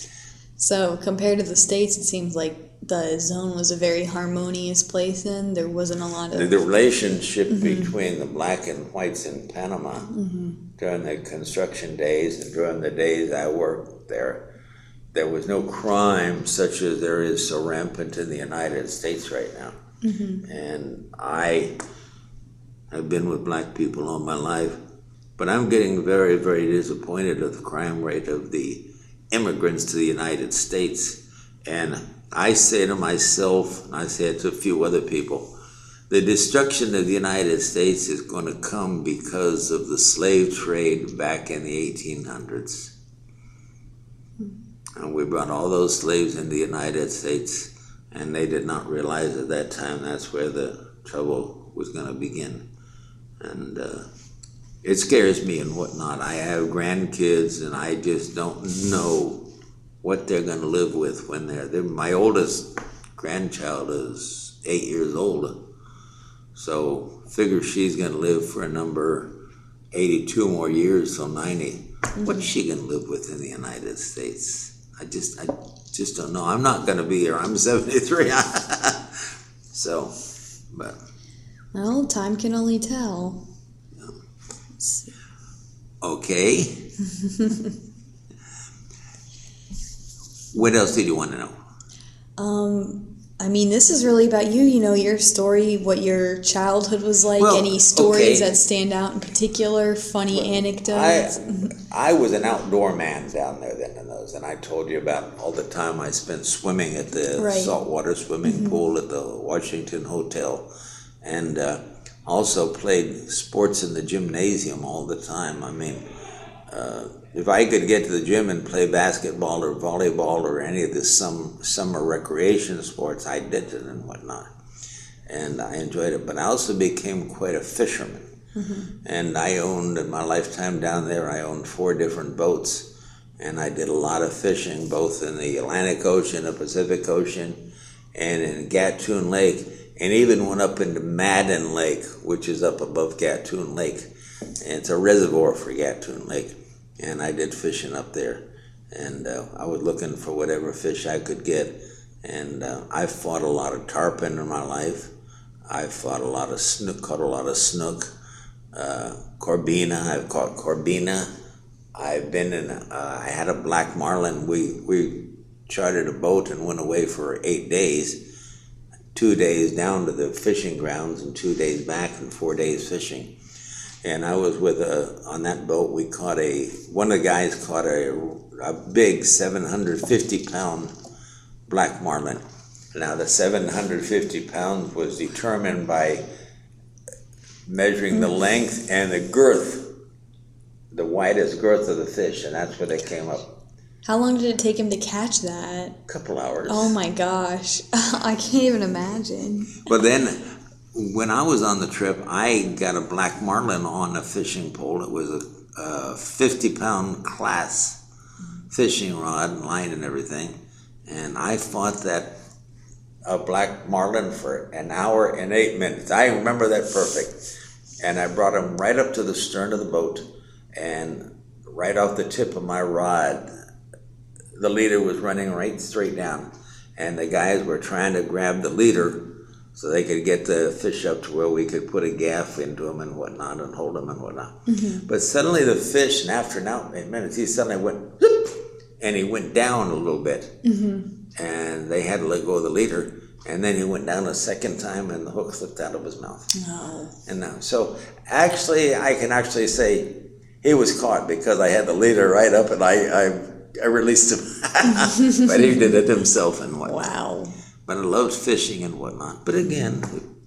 So compared to the States, it seems like the zone was a very harmonious place then. There wasn't a lot of... The, the relationship mm-hmm. between the black and whites in Panama mm-hmm. during the construction days and during the days I worked there, there was no crime such as there is so rampant in the United States right now. Mm-hmm. And I have been with black people all my life, but I'm getting very, very disappointed at the crime rate of the immigrants to the United States. And I say to myself, and I say it to a few other people, the destruction of the United States is going to come because of the slave trade back in the eighteen hundreds. And we brought all those slaves into the United States, and they did not realize at that time that's where the trouble was going to begin. And uh, it scares me and whatnot. I have grandkids, and I just don't know what they're going to live with when they're, they're my oldest grandchild is eight years old. So figure she's going to live for a number eighty-two more years, so ninety. Mm-hmm. What's she going to live with in the United States? I just, I just don't know. I'm not going to be here. I'm seventy-three. So, but. Well, time can only tell. Okay. What else did you want to know? Um, I mean, this is really about you, you know, your story, what your childhood was like, well, any stories okay. that stand out in particular, funny well, anecdotes. I, I was an outdoor man down there then in those, and I told you about all the time I spent swimming at the right. saltwater swimming mm-hmm. pool at the Washington Hotel, and uh, also played sports in the gymnasium all the time. I mean, uh, if I could get to the gym and play basketball or volleyball or any of the some summer recreation sports, I did it and whatnot. And I enjoyed it. But I also became quite a fisherman. Mm-hmm. And I owned, in my lifetime down there, I owned four different boats. And I did a lot of fishing, both in the Atlantic Ocean, the Pacific Ocean, and in Gatun Lake. And even went up into Madden Lake, which is up above Gatun Lake. And it's a reservoir for Gatun Lake. And I did fishing up there. And uh, I was looking for whatever fish I could get. And uh, I fought a lot of tarpon in my life. I fought a lot of snook, caught a lot of snook. Uh, corbina, I've caught corbina. I've been in, uh, I had a black marlin. We, we chartered a boat and went away for eight days. Two days down to the fishing grounds and two days back and four days fishing. And I was with a, on that boat, we caught a, one of the guys caught a, a big seven hundred fifty pound black marlin. Now the seven hundred fifty pounds was determined by measuring the length and the girth, the widest girth of the fish, and that's where they came up. How long did it take him to catch that? A couple hours. Oh my gosh. I can't even imagine. But then, when I was on the trip, I got a black marlin on a fishing pole. It was a, a fifty pound class fishing rod and line and everything. And I fought that uh, black marlin for an hour and eight minutes. I remember that perfect. And I brought him right up to the stern of the boat. And right off the tip of my rod, the leader was running right straight down. And the guys were trying to grab the leader so they could get the fish up to where we could put a gaff into him and whatnot and hold him and whatnot. Mm-hmm. But suddenly the fish, and after an hour, eight minutes, he suddenly went, zip, and he went down a little bit, Mm-hmm. and they had to let go of the leader, and then he went down a second time, and the hook slipped out of his mouth. Oh. And now, so actually, I can actually say he was caught because I had the leader right up, and I I, I released him, but he did it himself and whatnot. Wow. But I loved fishing and whatnot. But again,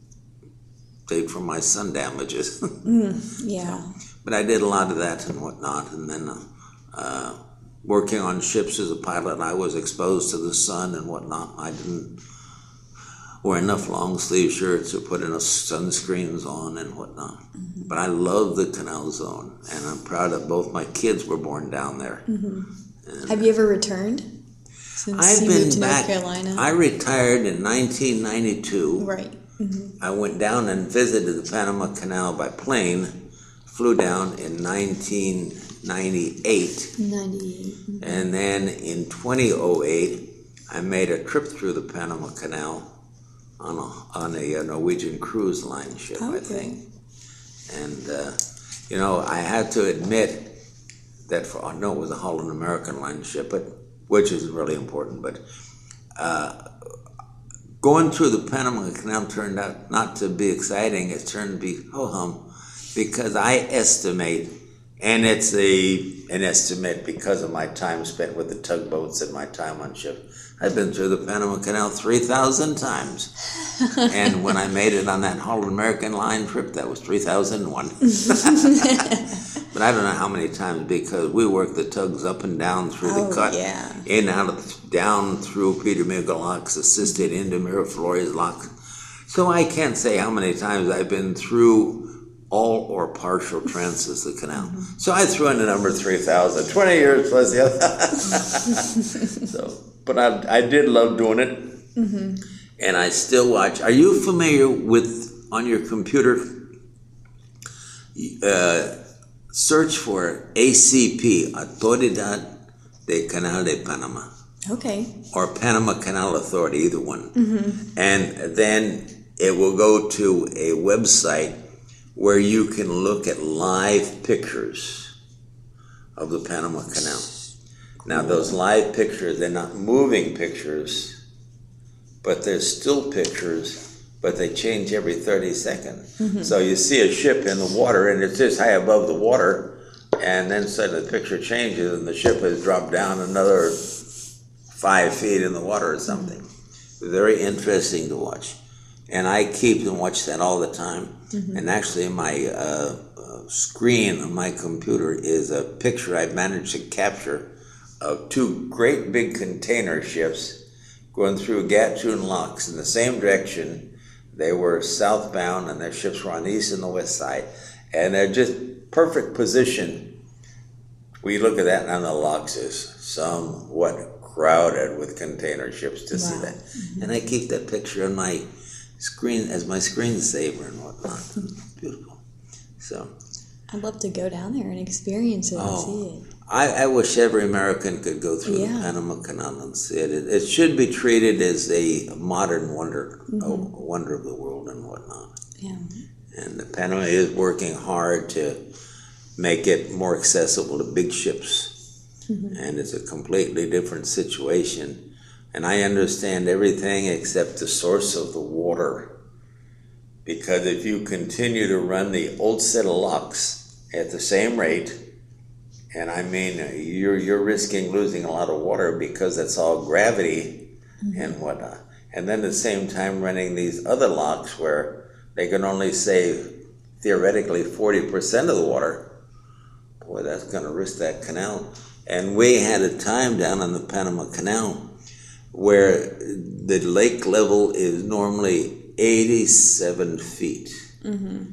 paid for my sun damages. Mm, yeah. But I did a lot of that and whatnot, and then uh, uh, working on ships as a pilot, I was exposed to the sun and whatnot. I didn't wear enough long sleeve shirts or put enough sunscreens on and whatnot. Mm-hmm. But I love the canal zone, and I'm proud that both my kids were born down there. Mm-hmm. Have you ever returned since I've you been moved to back. North Carolina? I retired in nineteen ninety-two. Right. Mm-hmm. I went down and visited the Panama Canal by plane, flew down in nineteen ninety-eight. ninety-eight. Mm-hmm. And then in two thousand eight, I made a trip through the Panama Canal on a, on a Norwegian cruise line ship, Okay. I think. And, uh, you know, I had to admit that, for, oh, no, it was a Holland American line ship, but which is really important, but uh, going through the Panama Canal turned out not to be exciting. It turned to be ho-hum, because I estimate, and it's a an estimate because of my time spent with the tugboats and my time on ship, I've been through the Panama Canal three thousand times. And when I made it on that Holland American line trip, that was three thousand one. But I don't know how many times, because we worked the tugs up and down through Oh, the cut, yeah. in and out of, down through Peter Miguel locks, assisted into Miraflores lock. So I can't say how many times I've been through all or partial trances the canal. Mm-hmm. So I threw in the number three thousand, twenty years plus the other. So, but I, I did love doing it. Mm-hmm. And I still watch. Are you familiar with, on your computer, uh, search for A C P, Autoridad de Canal de Panama. Okay. Or Panama Canal Authority, either one. Mm-hmm. And then it will go to a website where you can look at live pictures of the Panama Canal. Now, those live pictures, they're not moving pictures, but they're still pictures, but they change every thirty seconds. Mm-hmm. So you see a ship in the water, and it's just high above the water, and then suddenly the picture changes, and the ship has dropped down another five feet in the water or something. Mm-hmm. Very interesting to watch. And I keep and watch that all the time. Mm-hmm. And actually, my uh, uh, screen on my computer is a picture I've managed to capture of two great big container ships going through Gatun locks in the same direction. They were southbound, and their ships were on the east and the west side. And they're just perfect position. We look at that, and the locks is somewhat crowded with container ships to wow. see that. Mm-hmm. And I keep that picture on my screen as my screensaver and whatnot. Mm-hmm. Beautiful. So I'd love to go down there and experience it oh, and see it. I, I wish every American could go through yeah. the Panama Canal and see it. it. It should be treated as a modern wonder, mm-hmm. a wonder of the world and whatnot. Yeah. And the Panama is working hard to make it more accessible to big ships. Mm-hmm. And it's a completely different situation. And I understand everything except the source of the water. Because if you continue to run the old set of locks at the same rate, and I mean, you're you're risking losing a lot of water because it's all gravity mm-hmm. and whatnot. And then at the same time running these other locks where they can only save, theoretically, forty percent of the water. Boy, that's going to risk that canal. And we had a time down on the Panama Canal where the lake level is normally eighty-seven feet. Mm-hmm.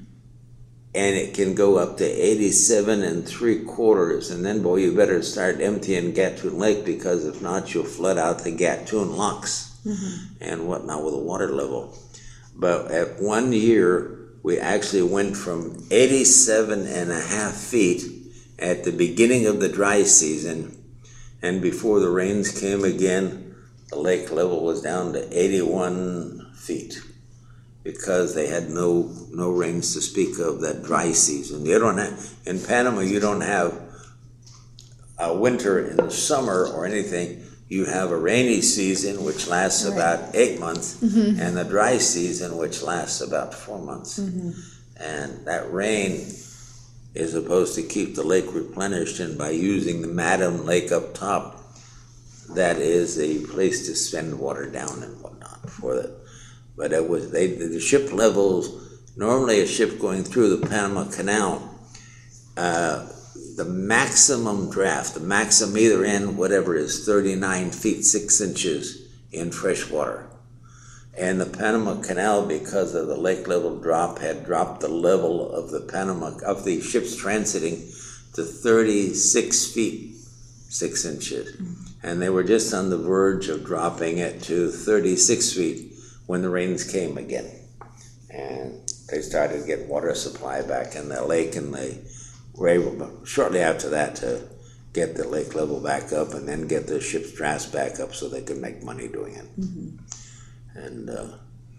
And it can go up to eighty-seven and three quarters. And then, boy, you better start emptying Gatun Lake, because if not, you'll flood out the Gatun locks mm-hmm. and whatnot with the water level. But at one year, we actually went from eighty-seven and a half feet at the beginning of the dry season. And before the rains came again, the lake level was down to eighty-one feet. Because they had no no rains to speak of that dry season. You don't have, in Panama, you don't have a winter in the summer or anything, you have a rainy season which lasts Right. about eight months, mm-hmm. and the dry season which lasts about four months. Mm-hmm. And that rain is supposed to keep the lake replenished, and by using the Madam Lake up top, that is a place to send water down and whatnot for it. But it was they the ship levels. Normally, a ship going through the Panama Canal, uh, the maximum draft, the maximum either end, whatever is thirty-nine feet six inches in fresh water. And the Panama Canal, because of the lake level drop, had dropped the level of the Panama of the ships transiting to thirty-six feet six inches, mm-hmm. and they were just on the verge of dropping it to thirty-six feet when the rains came again, and they started to get water supply back in the lake, and they were able shortly after that to get the lake level back up and then get the ship's drafts back up so they could make money doing it. Mm-hmm. And uh,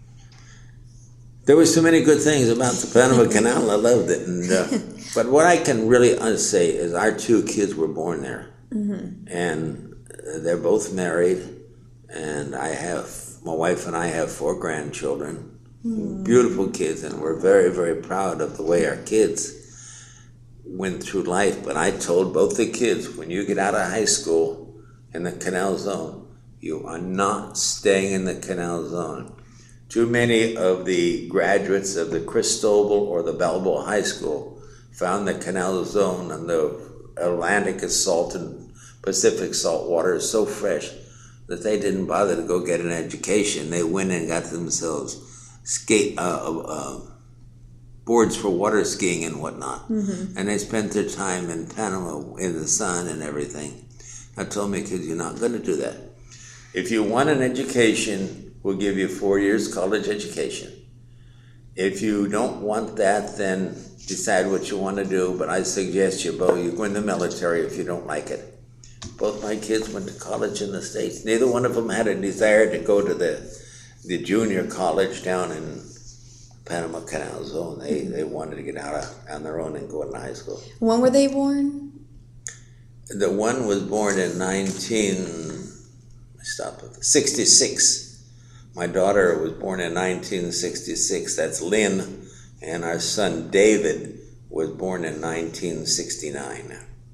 there was so many good things about the Panama Canal. I loved it. And uh, but what I can really say is our two kids were born there, mm-hmm. and they're both married, and I have my wife and I have four grandchildren, mm. beautiful kids, and we're very, very proud of the way our kids went through life. But I told both the kids, when you get out of high school in the Canal Zone, you are not staying in the Canal Zone. Too many of the graduates of the Cristobal or the Balboa High School found the Canal Zone and the Atlantic salt and Pacific salt water is so fresh that they didn't bother to go get an education. They went and got themselves skate uh, uh, boards for water skiing and whatnot. Mm-hmm. And they spent their time in Panama in the sun and everything. I told my kids, you're not going to do that. If you want an education, we'll give you four years college education. If you don't want that, then decide what you want to do. But I suggest you, Bo, you go in the military if you don't like it. Both my kids went to college in the States. Neither one of them had a desire to go to the the junior college down in Panama Canal Zone. They they wanted to get out of, on their own and go into high school. When were they born? The one was born in nineteen stop with sixty-six. My daughter was born in nineteen sixty-six. That's Lynn, and our son David was born in nineteen sixty-nine.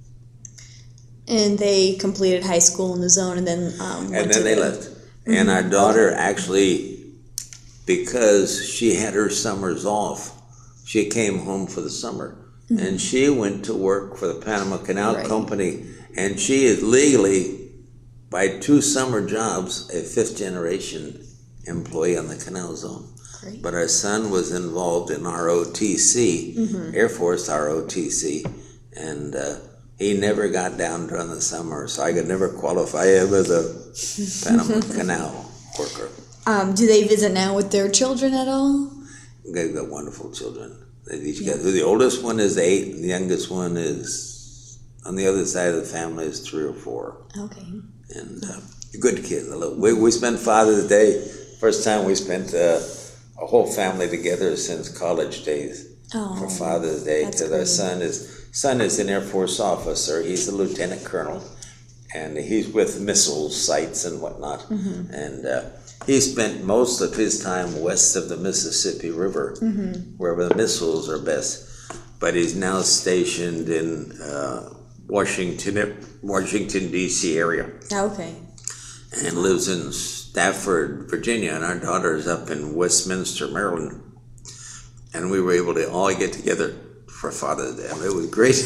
And they completed high school in the zone, and then um, went and then to they the... left. Mm-hmm. And our daughter actually, because she had her summers off, she came home for the summer, mm-hmm. and she went to work for the Panama Canal right. Company, and she is legally, by two summer jobs, a fifth generation employee on the Canal Zone. Great. But our son was involved in R O T C, mm-hmm. Air Force R O T C, and uh, he never got down during the summer, so I could never qualify him as a Panama Canal worker. Um, do they visit now with their children at all? They've got wonderful children. They each yeah. got, the oldest one is eight, and the youngest one is, on the other side of the family, is three or four. Okay. And uh, good kids. We, we spent Father's Day, first time we spent uh, a whole family together since college days oh, for Father's Day, because our son is... Son is an Air Force officer. He's a lieutenant colonel, and he's with missile sites and whatnot. Mm-hmm. And uh, he spent most of his time west of the Mississippi River, mm-hmm. where the missiles are best. But he's now stationed in uh, Washington, Washington D C area. Okay. And lives in Stafford, Virginia, and our daughter's up in Westminster, Maryland. And we were able to all get together for Father's Day. It was great.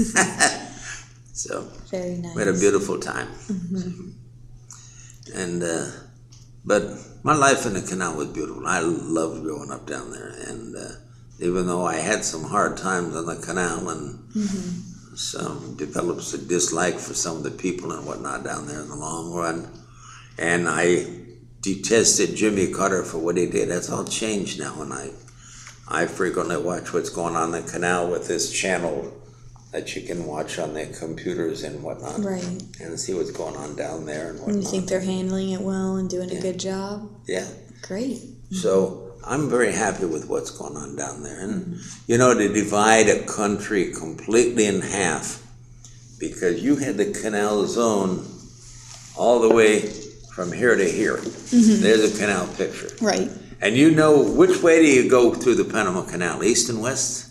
So very nice. We had a beautiful time. Mm-hmm. And uh, but my life in the canal was beautiful. I loved growing up down there. And uh, even though I had some hard times on the canal and mm-hmm. some developed a dislike for some of the people and whatnot down there in the long run, and I detested Jimmy Carter for what he did. That's all changed now, and I. I frequently watch what's going on in the canal with this channel that you can watch on their computers and whatnot. Right. And see what's going on down there and whatnot. And you think they're handling it well and doing yeah. a good job? Yeah. Great. So I'm very happy with what's going on down there. And, mm-hmm. you know, to divide a country completely in half because you had the canal zone all the way from here to here. Mm-hmm. There's a canal picture. Right. And you know, which way do you go through the Panama Canal, east and west?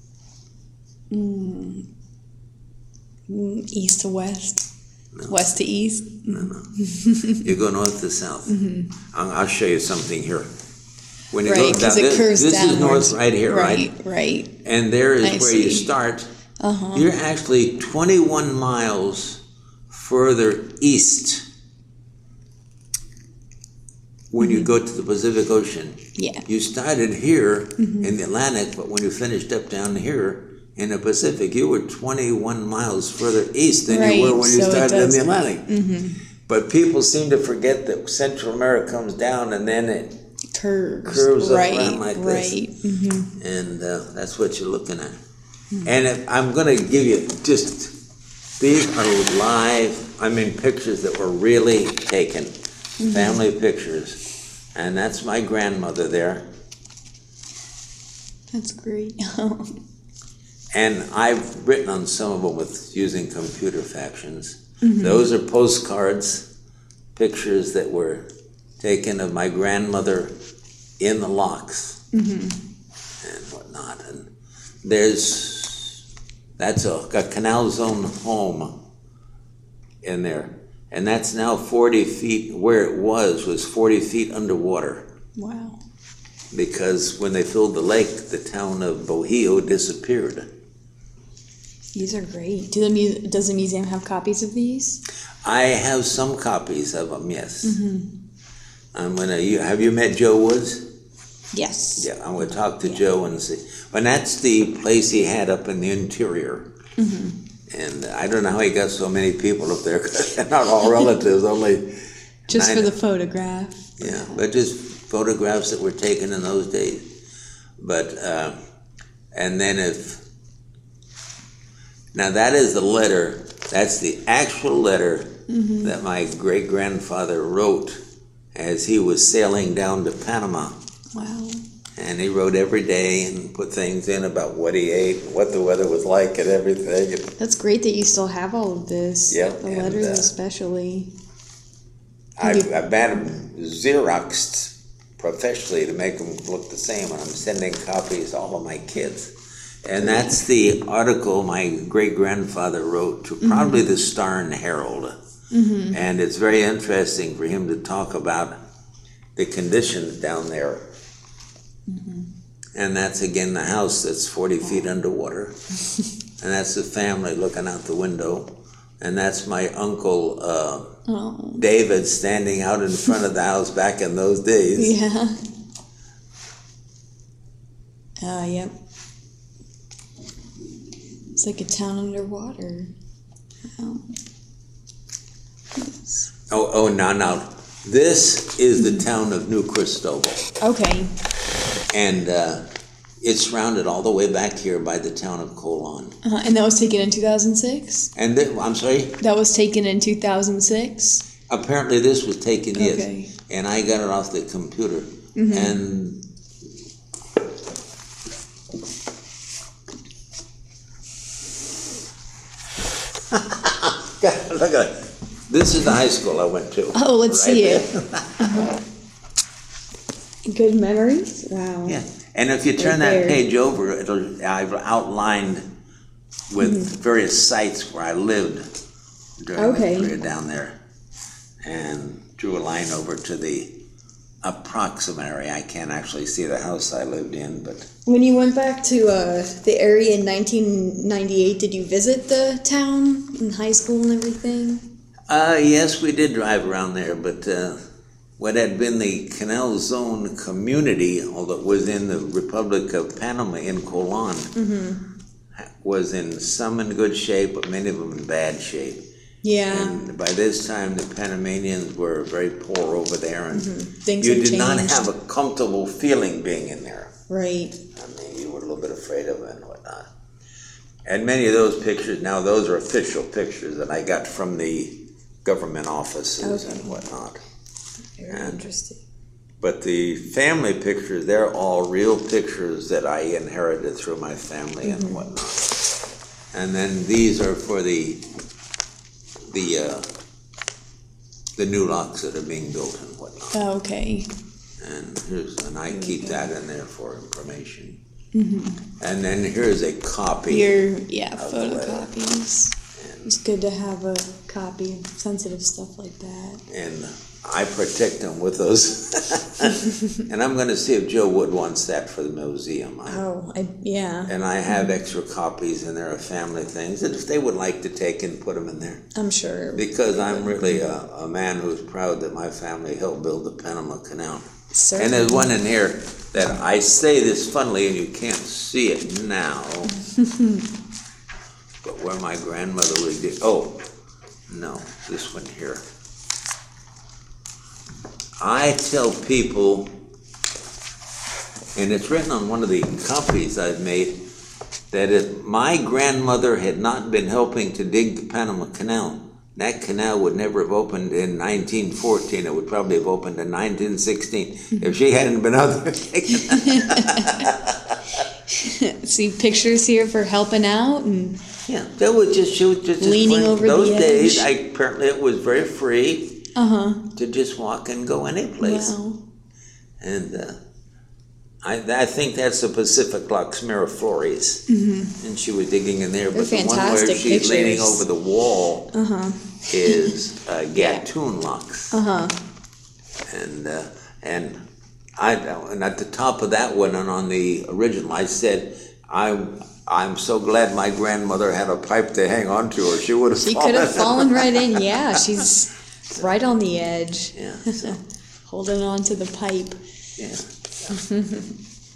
Mm. East to west. No. West to east. No, no. You go north to south. Mm-hmm. I'll, I'll show you something here. When you right, go down, it this, curves this is downwards. north right here, right? Right, right. And there is I where see. you start. Uh-huh. You're actually twenty-one miles further east when mm-hmm. you go to the Pacific Ocean. Yeah. You started here mm-hmm. in the Atlantic, but when you finished up down here in the Pacific, you were twenty-one miles further east than right. you were when you so started in the Atlantic. Mm-hmm. But people seem to forget that Central America comes down and then it curves, curves up right, around like right. this. Mm-hmm. And uh, that's what you're looking at. Mm-hmm. And if I'm going to give you just, these are live, I mean pictures that were really taken, mm-hmm. family pictures. And that's my grandmother there. That's great. And I've written on some of them with using computer factions. Mm-hmm. Those are postcards, pictures that were taken of my grandmother in the locks mm-hmm. and whatnot. And there's, that's a, a canal zone home in there. And that's now forty feet, where it was, was forty feet underwater. Wow. Because when they filled the lake, the town of Bohio disappeared. These are great. Do the mu- does the museum have copies of these? I have some copies of them, yes. Mm-hmm. I'm gonna. You, have you met Joe Woods? Yes. Yeah, I'm gonna talk to yeah. Joe and see. And that's the place he had up in the interior. Mm-hmm. And I don't know how he got so many people up there, because they're not all relatives, only just nine. For the photograph. Yeah, but just photographs that were taken in those days. But uh, and then if now that is the letter. That's the actual letter mm-hmm. that my great grandfather wrote as he was sailing down to Panama. Wow. And he wrote every day and put things in about what he ate, and what the weather was like, and everything. That's great that you still have all of this. Yeah, the and, letters uh, especially. I've, I've had them Xeroxed professionally to make them look the same, and I'm sending copies to all of my kids. And that's the article my great-grandfather wrote to probably mm-hmm. the Star and Herald. Mm-hmm. And it's very interesting for him to talk about the conditions down there. Mm-hmm. And that's, again, the house that's forty feet underwater. And that's the family looking out the window. And that's my uncle uh, oh. David standing out in front of the house back in those days. Yeah. Ah, uh, yep. It's like a town underwater. Oh, yes. oh, oh no, no. This is the town of New Cristobal. Okay. And uh, it's surrounded all the way back here by the town of Colon. Uh, and that was taken in two thousand six? And th- I'm sorry? That was taken in two thousand six? Apparently this was taken, yes. Okay. And I got it off the computer. Mm-hmm. And look at it. This is the high school I went to. Oh, let's right see there. it. Uh-huh. Good memories? Wow. Yeah. And if you turn right that there. page over, it'll I've outlined with mm-hmm. various sites where I lived during okay. the period down there. And drew a line over to the approximate. I can't actually see the house I lived in, but when you went back to uh, the area in nineteen ninety-eight, did you visit the town in high school and everything? Uh, yes, we did drive around there, but uh, what had been the Canal Zone community, although it was in the Republic of Panama in Colon, mm-hmm. was in some in good shape, but many of them in bad shape. Yeah. And by this time, the Panamanians were very poor over there, and mm-hmm. Things you have did changed. not have a comfortable feeling being in there. Right. I mean, you were a little bit afraid of it and whatnot. And many of those pictures, now those are official pictures that I got from the government offices okay. and whatnot. Very and, interesting. But the family pictures, they're all real pictures that I inherited through my family mm-hmm. and whatnot. And then these are for the the uh, the new locks that are being built and whatnot. Oh, okay. And here's, and I keep Okay. that in there for information. Mm-hmm. And then here's a copy. Your, yeah, of the letter. photocopies. And, It's good to have a copy of sensitive stuff like that. and I protect them with those. And I'm going to see if Joe Wood wants that for the museum. I, Oh, I, yeah, And I have extra copies, and there are family things that if they would like to take and put them in there. I'm sure. Because I'm really a, a man who's proud that my family helped build the Panama Canal. Certainly. And there's one in here that I say this funnily, and you can't see it now. But where my grandmother was, di- oh, no, this one here. I tell people, and it's written on one of the copies I've made, that if my grandmother had not been helping to dig the Panama Canal, that canal would never have opened in nineteen fourteen. It would probably have opened in nineteen sixteen if she hadn't been out there. See pictures here for helping out and Yeah, that was just, she was just. just Leaning one- over the Those days, edge. I, apparently it was very free uh-huh. to just walk and go any place. Wow. And uh, I, I think that's the Pacific Locks Miraflores. Mm-hmm. And she was digging in there. They're But the one where fantastic she's leaning pictures. over the wall Uh-huh. is uh, Gatun Locks. Uh-huh. And uh, and I and at the top of that one and on the original, I said, I'm I'm so glad my grandmother had a pipe to hang on to, or she would have. She fallen. could have fallen right in. Yeah, she's right on the edge. Yeah. So, Holding on to the pipe. yeah.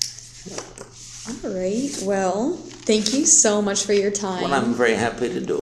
All right. Well, thank you so much for your time. Well, I'm very happy to do it.